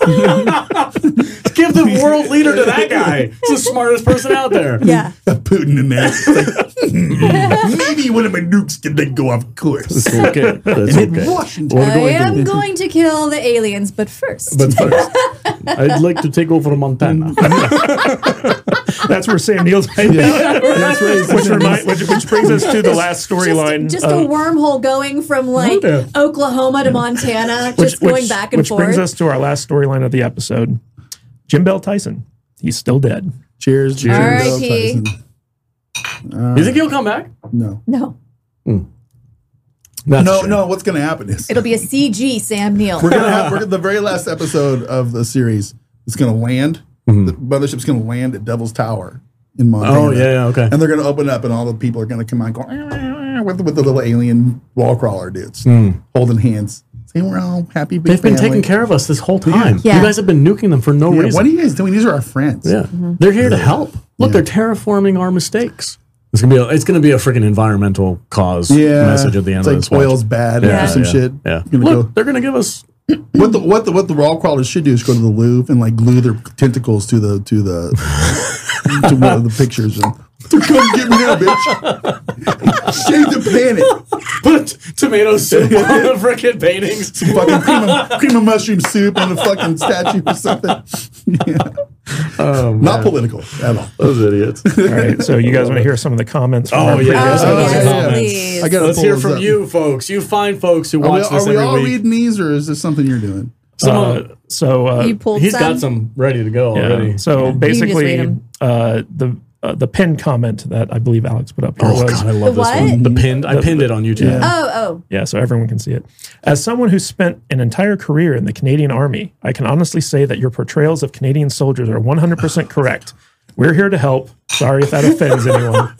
Give the world leader to that guy. He's the smartest person out there. Yeah. Putin in there. It's like, maybe one of my nukes can then go off course. Okay. That's And okay. Washington. We're I going am to- going to kill the aliens, but first. But first, I'd like to take over Montana. That's where Sam Neill's hiding out. Which brings us to the last storyline. Just a wormhole going from like Oklahoma to Montana, just going back and which forth. brings us to our last storyline of the episode. Jim Bell Tyson. He's still dead. Cheers. R.I.P. You think he'll come back? No. No, That's No, true. no. What's going to happen is it'll be a CG Sam Neill. we're gonna the very last episode of the series is going to land. The mothership's going to land at Devil's Tower in Montana. Oh, yeah, okay. And they're going to open up, and all the people are going to come out going with the little alien wall crawler dudes holding hands. Saying we're all happy. Big They've been family. taking care of us this whole time. Yeah. You guys have been nuking them for no Yeah, reason. what are you guys doing? These are our friends. Yeah, they're here to help. Look, they're terraforming our mistakes. It's gonna be a freaking environmental cause message at the end it's of like this. watch. oil's bad Yeah, or some yeah, shit. Yeah, Gonna look, go- they're gonna give us. what the wall crawlers should do is go to the Louvre and like glue their tentacles to one of the pictures and they're coming get me now, bitch. Save the planet. Put tomato soup on the freaking paintings. Fucking cream of mushroom soup on the fucking statue or something. Yeah. Not political at all. Those idiots. All right, so you guys want to hear some of the comments? From Oh, our yeah. previous Oh, episode? yeah. comments. please. I got Let's hear from you, folks. You fine folks who watch this Are we every all week. reading these, or is this something you're doing? You pulled He's some? got some ready to go Yeah. already. So just basically, read 'em. the pinned comment that I believe Alex put up here Oh was, God, I love The this what? one. I pinned it on YouTube. Oh. yeah, so everyone can see it. As someone who spent an entire career in the Canadian Army, I can honestly say that your portrayals of Canadian soldiers are 100% correct. We're here to help. Sorry if that offends anyone.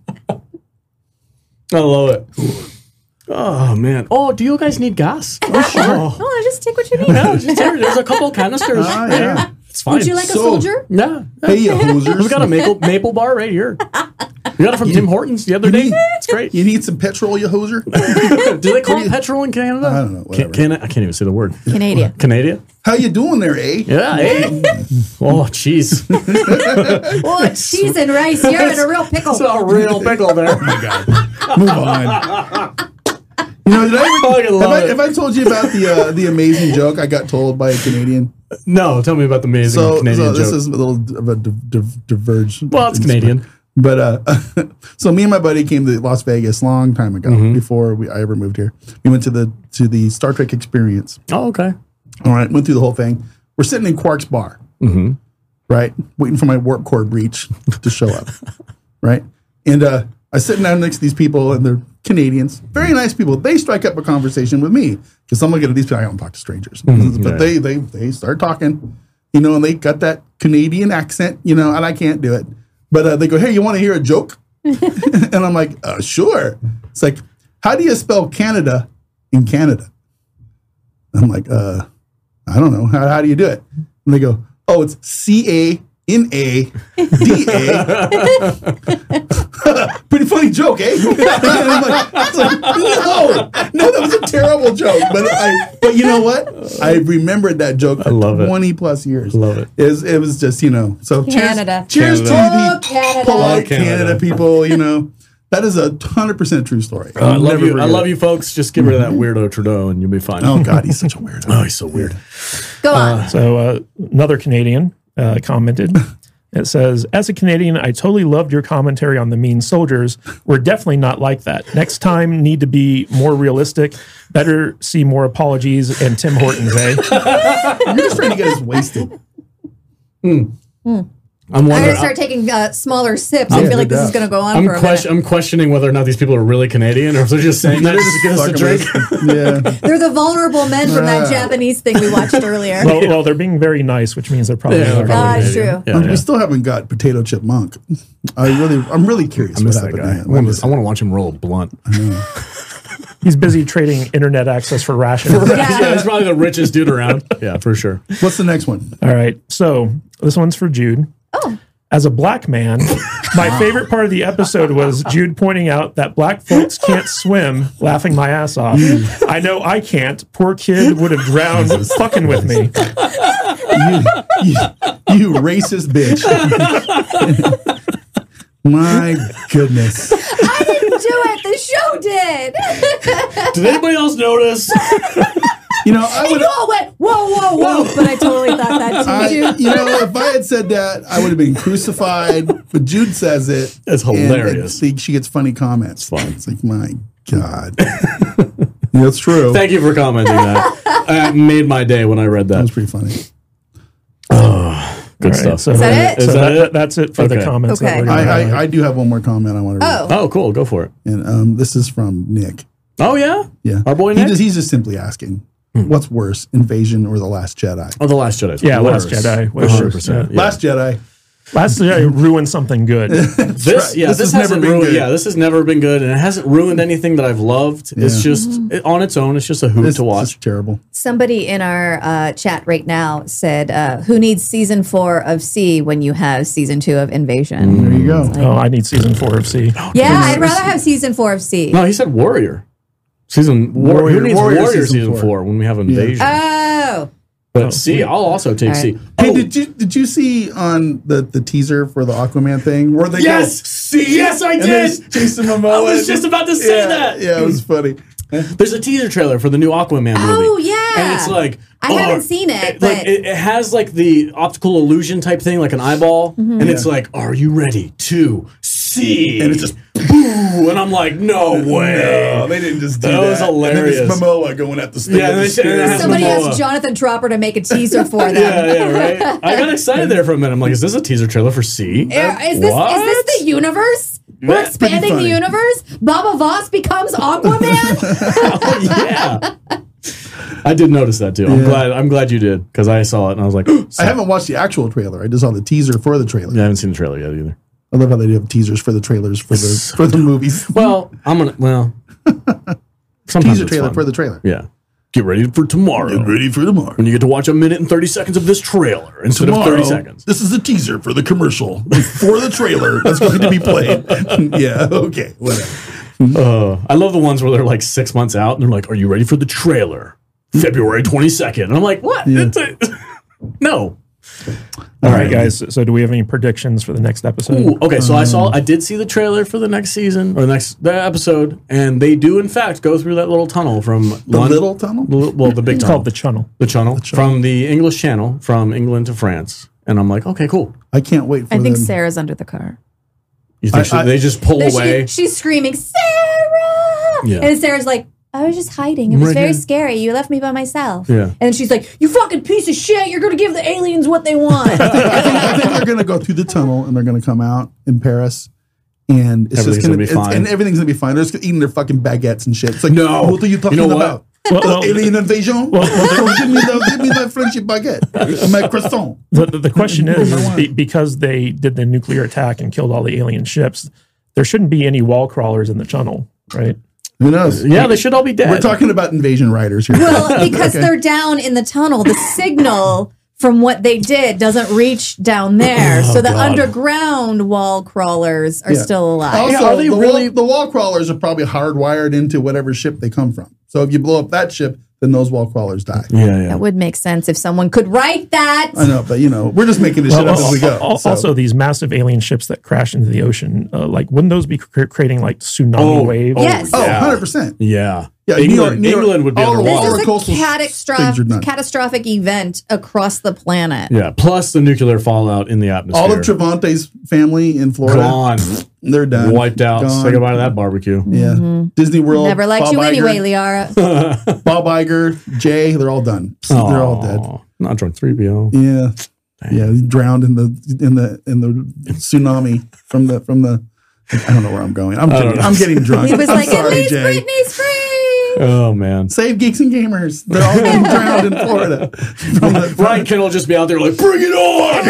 I love it. Oh man. Oh, do you guys need gas? Oh, sure. No, just take what you need. Yeah, just here. There's a couple canisters. Ah, right yeah. here. It's fine. Would you like a So- soldier? Yeah. Hey, you hosers. We got a maple bar right here. We got it from Tim Hortons the other day. It's great. You need some petrol, you hoser? Do they call it petrol in Canada? I don't know, whatever. I can't even say the word. Canadian. Canadian? How you doing there, eh? Yeah. Hey. Oh, jeez. Oh, cheese and rice. You're in a real pickle. It's a real pickle there. Oh, my God. Move on. You know, fucking love it. have I told you about the amazing joke I got told by a Canadian? No, tell me about the amazing Canadian this joke. is a little of a diverge. Well, it's Canadian. But so me and my buddy came to Las Vegas a long time ago, before I ever moved here. We went to the Star Trek experience. Oh, okay. All right, went through the whole thing. We're sitting in Quark's bar, right, waiting for my warp core breach to show up, right, and I sit down next to these people, and they're Canadians, very nice people. They strike up a conversation with me because I'm looking at these people. I don't talk to strangers, but they start talking, you know, and they got that Canadian accent, you know, and I can't do it. But they go, "Hey, you want to hear a joke?" And I'm like, "Sure." It's like, "How do you spell Canada in Canada?" I'm like, "I don't know. How do you do it?" And they go, "Oh, it's CANADA." Pretty funny joke, eh? And I'm like, no, that was a terrible joke. But you know what? I remembered that joke for love it. 20 plus years. Love it. It was just, you know, so Canada. Cheers to Oh, the Canada. polite Canada. Canada people, you know. That is 100% true story. I I'll love never you. I forget love it. you, folks. Just get rid of that weirdo Trudeau, and you'll be fine. Oh, God, he's such a weirdo. Oh, he's so weird. Go on. So another Canadian commented. It says, as a Canadian, I totally loved your commentary on the mean soldiers. We're definitely not like that. Next time, need to be more realistic. Better see more apologies and Tim Hortons, eh? You're just trying to get us wasted. I'm I'm wondering. going to start taking smaller sips. I feel like this is going to go on for a minute. I'm questioning whether or not these people are really Canadian or if they're just saying that just to get us a drink. Yeah. They're the vulnerable men from that Japanese thing we watched earlier. Well, they're being very nice, which means they're probably Yeah, not they're probably it's Canadian. true. Yeah, yeah. We still haven't got Potato Chip Monk. I'm really curious I what miss that happened guy. to him. I want to watch him roll a blunt. He's busy trading internet access for rations. Yeah, he's probably the richest dude around. Yeah, for sure. What's the next one? All right. So this one's for Jude. Oh. As a black man, my favorite part of the episode was Jude pointing out that black folks can't swim, laughing my ass off. I know I can't. Poor kid would have drowned fucking with me. You racist bitch. My goodness. I didn't do it. The show did. Did anybody else notice? You know, I And would you all went, whoa. But I totally thought that too. you know, if I had said that, I would have been crucified. But Jude says it. That's and hilarious. she gets funny comments. fun. It's like, my God. Yeah, it's true. Thank you for commenting that. That made my day when I read That that. was pretty funny. Good All right, stuff. so Is that it? Is so that it? that's it for the Okay. comments. Okay. That we're gonna highlight. I do have one more comment I want to read. Oh. Oh, cool. Go for it. And this is from Nick. Oh, yeah? Yeah. Our boy Nick? He's just simply asking, what's worse, Invasion or The Last Jedi? Oh, The Last Jedi. Yeah, Last Jedi was 100%. Yeah. Last Jedi. Last year, I ruined something good. This has never hasn't been ruined. good. Yeah, this has never been good, and it hasn't ruined anything that I've loved. It's just on its own. It's just a hoot to watch. It's terrible. Somebody in our chat right now said, "Who needs season 4 of C when you have season 2 of Invasion?" There you go. Oh, I need season 4 of C. Yeah, I'd rather have season 4 of C. No, he said Warrior. Who needs Warrior season 4 when we have Invasion? Oh, But C, I'll also take C. Hey, did you see on the teaser for the Aquaman thing where they go, see? Yes, I And did. there's Jason Momoa. I was just about to say that. Yeah, it was funny. There's a teaser trailer for the new Aquaman movie. Oh, yeah. And it's like I haven't seen it, but- it has like the optical illusion type thing, like an eyeball, and it's like, "Are you ready to see?" And it's just boo, and I'm like, "No way!" No, they didn't just do That that. was hilarious. And then it's Momoa going at the Yeah, and they said- and it has somebody Momoa. asked Jonathan Tropper to make a teaser for them. Yeah, right. I got excited there for a minute. I'm like, "Is this a teaser trailer for C?" Is this the universe? We're That's pretty expanding the funny. universe. Baba Voss becomes Aquaman. Oh, yeah. I did notice that too. I'm glad you did because I saw it and I was like, I haven't watched the actual trailer. I just saw the teaser for the trailer. I haven't seen the trailer yet either. I love how they do have teasers for the trailers for the movies. Well, sometimes Teaser it's trailer fun. for the trailer. Yeah. Get ready for tomorrow. Get ready for tomorrow. When you get to watch 1 minute and 30 seconds of this trailer instead of 30 seconds. This is the teaser for the commercial for the trailer that's going to be played. Yeah, okay, whatever. I love the ones where they're like 6 months out and they're like, "Are you ready for the trailer? February 22nd." And I'm like, "What?" Yeah. No. All right, guys. So, do we have any predictions for the next episode? Ooh, okay, so I did see the trailer for the next season or the episode, and they do in fact go through that little tunnel from The little tunnel? the big It's tunnel. called the Channel. The channel from the English Channel from England to France, and I'm like, okay, cool. I can't wait for I think them. Sarah's under the car. You think they just pull away? She's screaming, Sarah! Yeah. And Sarah's like, I was just hiding. It was Right very here. scary. You left me by myself. Yeah. And she's like, you fucking piece of shit. You're going to give the aliens what they want. I think they're going to go through the tunnel and they're going to come out in Paris. And it's Everything's just going to gonna be fine. And everything's going to be fine. They're just eating their fucking baguettes and shit. It's like, No. what are you talking You know what? about? Well, Alien invasion? Give me that Frenchy baguette. My croissant. The question is because they did the nuclear attack and killed all the alien ships, there shouldn't be any wall crawlers in the tunnel, right? Who knows? Yeah, they should all be dead. We're talking about invasion riders here. Well, because they're down in the tunnel, the signal from what they did doesn't reach down there. So the underground wall crawlers are still alive. Also, Are they the wall crawlers are probably hardwired into whatever ship they come from. So if you blow up that ship, then those wall crawlers die. yeah. That would make sense if someone could write that. I know, but we're just making this shit up as we go. Also, these massive alien ships that crash into the ocean, wouldn't those be creating like tsunami waves? Yes. Oh, Yeah. 100%. Yeah. Yeah, England would be all the underwater. all This the is coastal a things are done. catastrophic event across the planet. Yeah, plus the nuclear fallout in the atmosphere. All of Travante's family in Florida, gone, they're done. wiped out. Gone. Say goodbye to that barbecue. Yeah. Disney World. Never liked Bob you Iger, anyway, Liara. Bob Iger, Jay, they're all done. They're all dead. Aw, not drunk 3PO. Yeah. Yeah, he drowned in the tsunami from the I don't know where I'm going. I'm getting drunk. He was I'm like, at sorry, least Jay. Britney's free. Oh man. Save Geeks and Gamers. They're all getting drowned in Florida. Ryan Kennel will just be out there like, bring it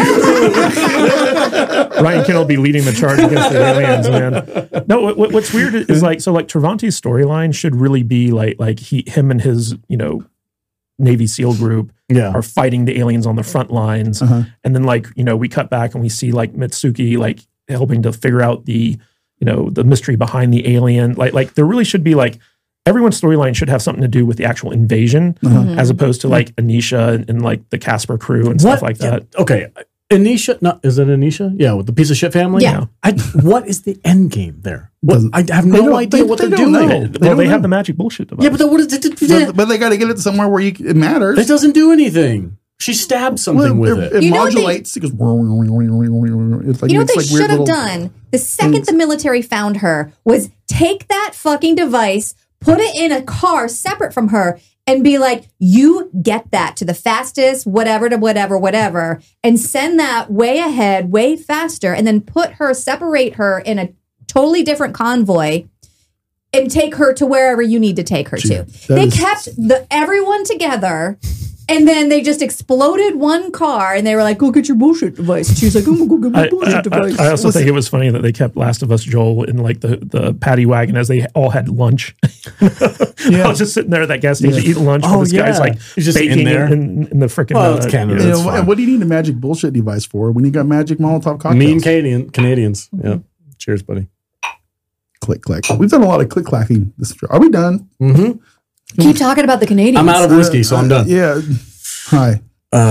on! Ryan Kennel will be leading the charge against the aliens, man. No, what's weird is like Travante's storyline should really be like him and his Navy SEAL group are fighting the aliens on the front lines, and then we cut back and we see like Mitsuki helping to figure out the mystery behind the alien. Like there really should be everyone's storyline should have something to do with the actual invasion, as opposed to Anisha and the Casper crew and stuff like that. Okay. Anisha, is it Anisha? Yeah, with the piece of shit family? Yeah. What is the end game there? I have no idea what they're doing. They have the magic bullshit device. Yeah, but what is it? But they got to get it somewhere where it matters. It doesn't do anything. She stabbed something with it. It You know what modulates. It goes. It's like, You know what it's they like weird should have little- done the second the military found her was take that fucking device, put it in a car separate from her, and be like, you get that to the fastest, whatever to whatever, and send that way ahead, way faster, and then separate her in a totally different convoy and take her to wherever you need to take her to. They kept everyone together And then they just exploded one car, and they were like, "Go get your bullshit device." And she was like, "I'm gonna go get my bullshit device." I also think it was funny that they kept Last of Us Joel in like the paddy wagon as they all had lunch. I was just sitting there at that gas station eating lunch. while this guy's like He's just baking in there. in the freaking. Well, it's Canada. You It's know, fine. and what do you need a magic bullshit device for when you got magic Molotov cocktails? Mean Canadians. Yeah. Cheers, buddy. Click, click. We've done a lot of click clacking this show. Are we done? Keep talking about the Canadians. I'm out of whiskey, so I'm done. Yeah. Hi.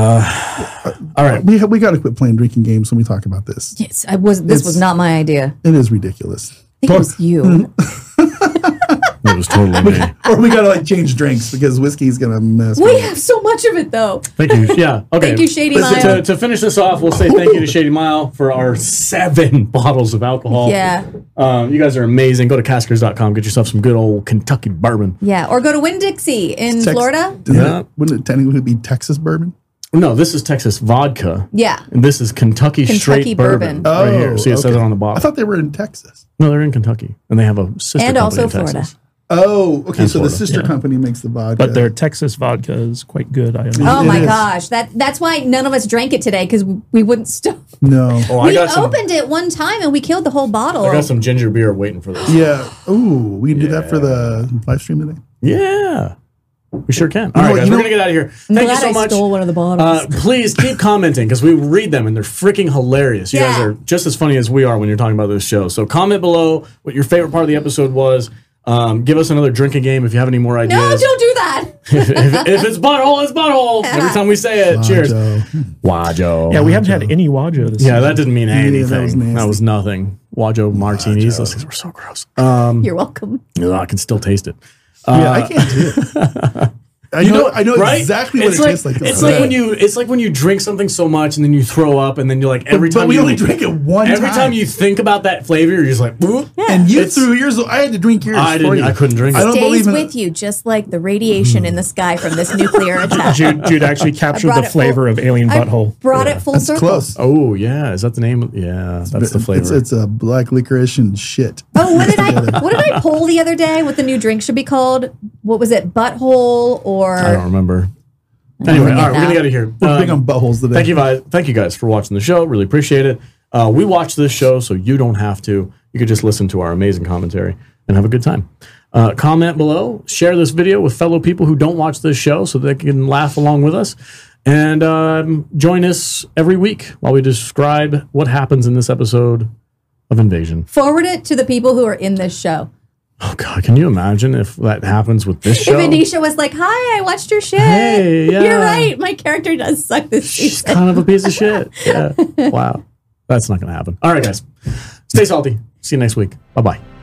All right. We got to quit playing drinking games when we talk about this. Yes, this was not my idea. It is ridiculous. I think it was you. It was totally me. Or we got to like change drinks because whiskey's going to mess. We have so much of it, though. Thank you. Yeah. Okay. Thank you, Shady Listen, Mile. To finish this off, we'll say thank you to Shady Mile for our 7 bottles of alcohol. Yeah. You guys are amazing. Go to caskers.com. Get yourself some good old Kentucky bourbon. Yeah, or go to Winn-Dixie in Florida. Yeah. Wouldn't it technically be Texas bourbon? No, this is Texas vodka. Yeah. And this is Kentucky straight bourbon. bourbon. Right here. See, it says it on the bottle. I thought they were in Texas. No, they're in Kentucky. And they have a sister And company also in Florida. Texas. Oh, okay. And So the Florida, sister company makes the vodka. but their Texas vodka is quite good. I imagine. Oh It my is. gosh, that's why none of us drank it today because we wouldn't stop. No. Oh, I We got some. opened it one time and we killed the whole bottle. I got some ginger beer waiting for this. Yeah. Ooh, we can do that for the live stream today. Yeah. We sure can. All right, what- guys, you we're know- going to get out of here. I'm Thank you glad so I much. stole one of the bottles. Please keep commenting because we read them and they're freaking hilarious. You guys Yeah. are just as funny as we are when you're talking about this show. So comment below what your favorite part of the episode was. Give us another drinking game if you have any more ideas. No, don't do that. if it's butthole, it's butthole. Every time we say it, cheers. Joe. Wajo. Yeah, we haven't had any Wajo this Yeah, season. that didn't mean anything. that was nasty. That was nothing. Wajo martinis. Those things were so gross. You're welcome. I can still taste it. Yeah, I can't do it. I know right? exactly what It's it like, tastes like. It's like when you drink something so much and then you throw up and then you're like every But time we you only drink it one every time. time you think about that flavor, you're just like, ooh. And you It's- threw yours. I had to drink yours. I for didn't. you. I couldn't drink I it. don't Stays believe in with you just like the radiation in the sky from this nuclear attack. Jude actually captured brought the it full- flavor of alien I butthole. brought it full That's circle. close. Oh yeah, is that the name? Yeah, that's the flavor. It's a black licorice and shit. Oh, what did I poll the other day? What the new drink should be called? What was it? Butthole or I don't remember. Anyway, all right, we're gonna now. get out of here. We're big on buttholes today. Thank you guys for watching the show. Really appreciate it. We watch this show, so you don't have to. You could just listen to our amazing commentary and have a good time. Comment below. Share this video with fellow people who don't watch this show so they can laugh along with us. And join us every week while we describe what happens in this episode of Invasion. forward it to the people who are in this show. Oh, God. Can you imagine if that happens with this show? If Anisha was like, "Hi, I watched your shit." Hey, yeah. You're right. My character does suck this She's season. kind of a piece of shit. Yeah. Wow. That's not going to happen. All right, guys. Stay salty. See you next week. Bye-bye.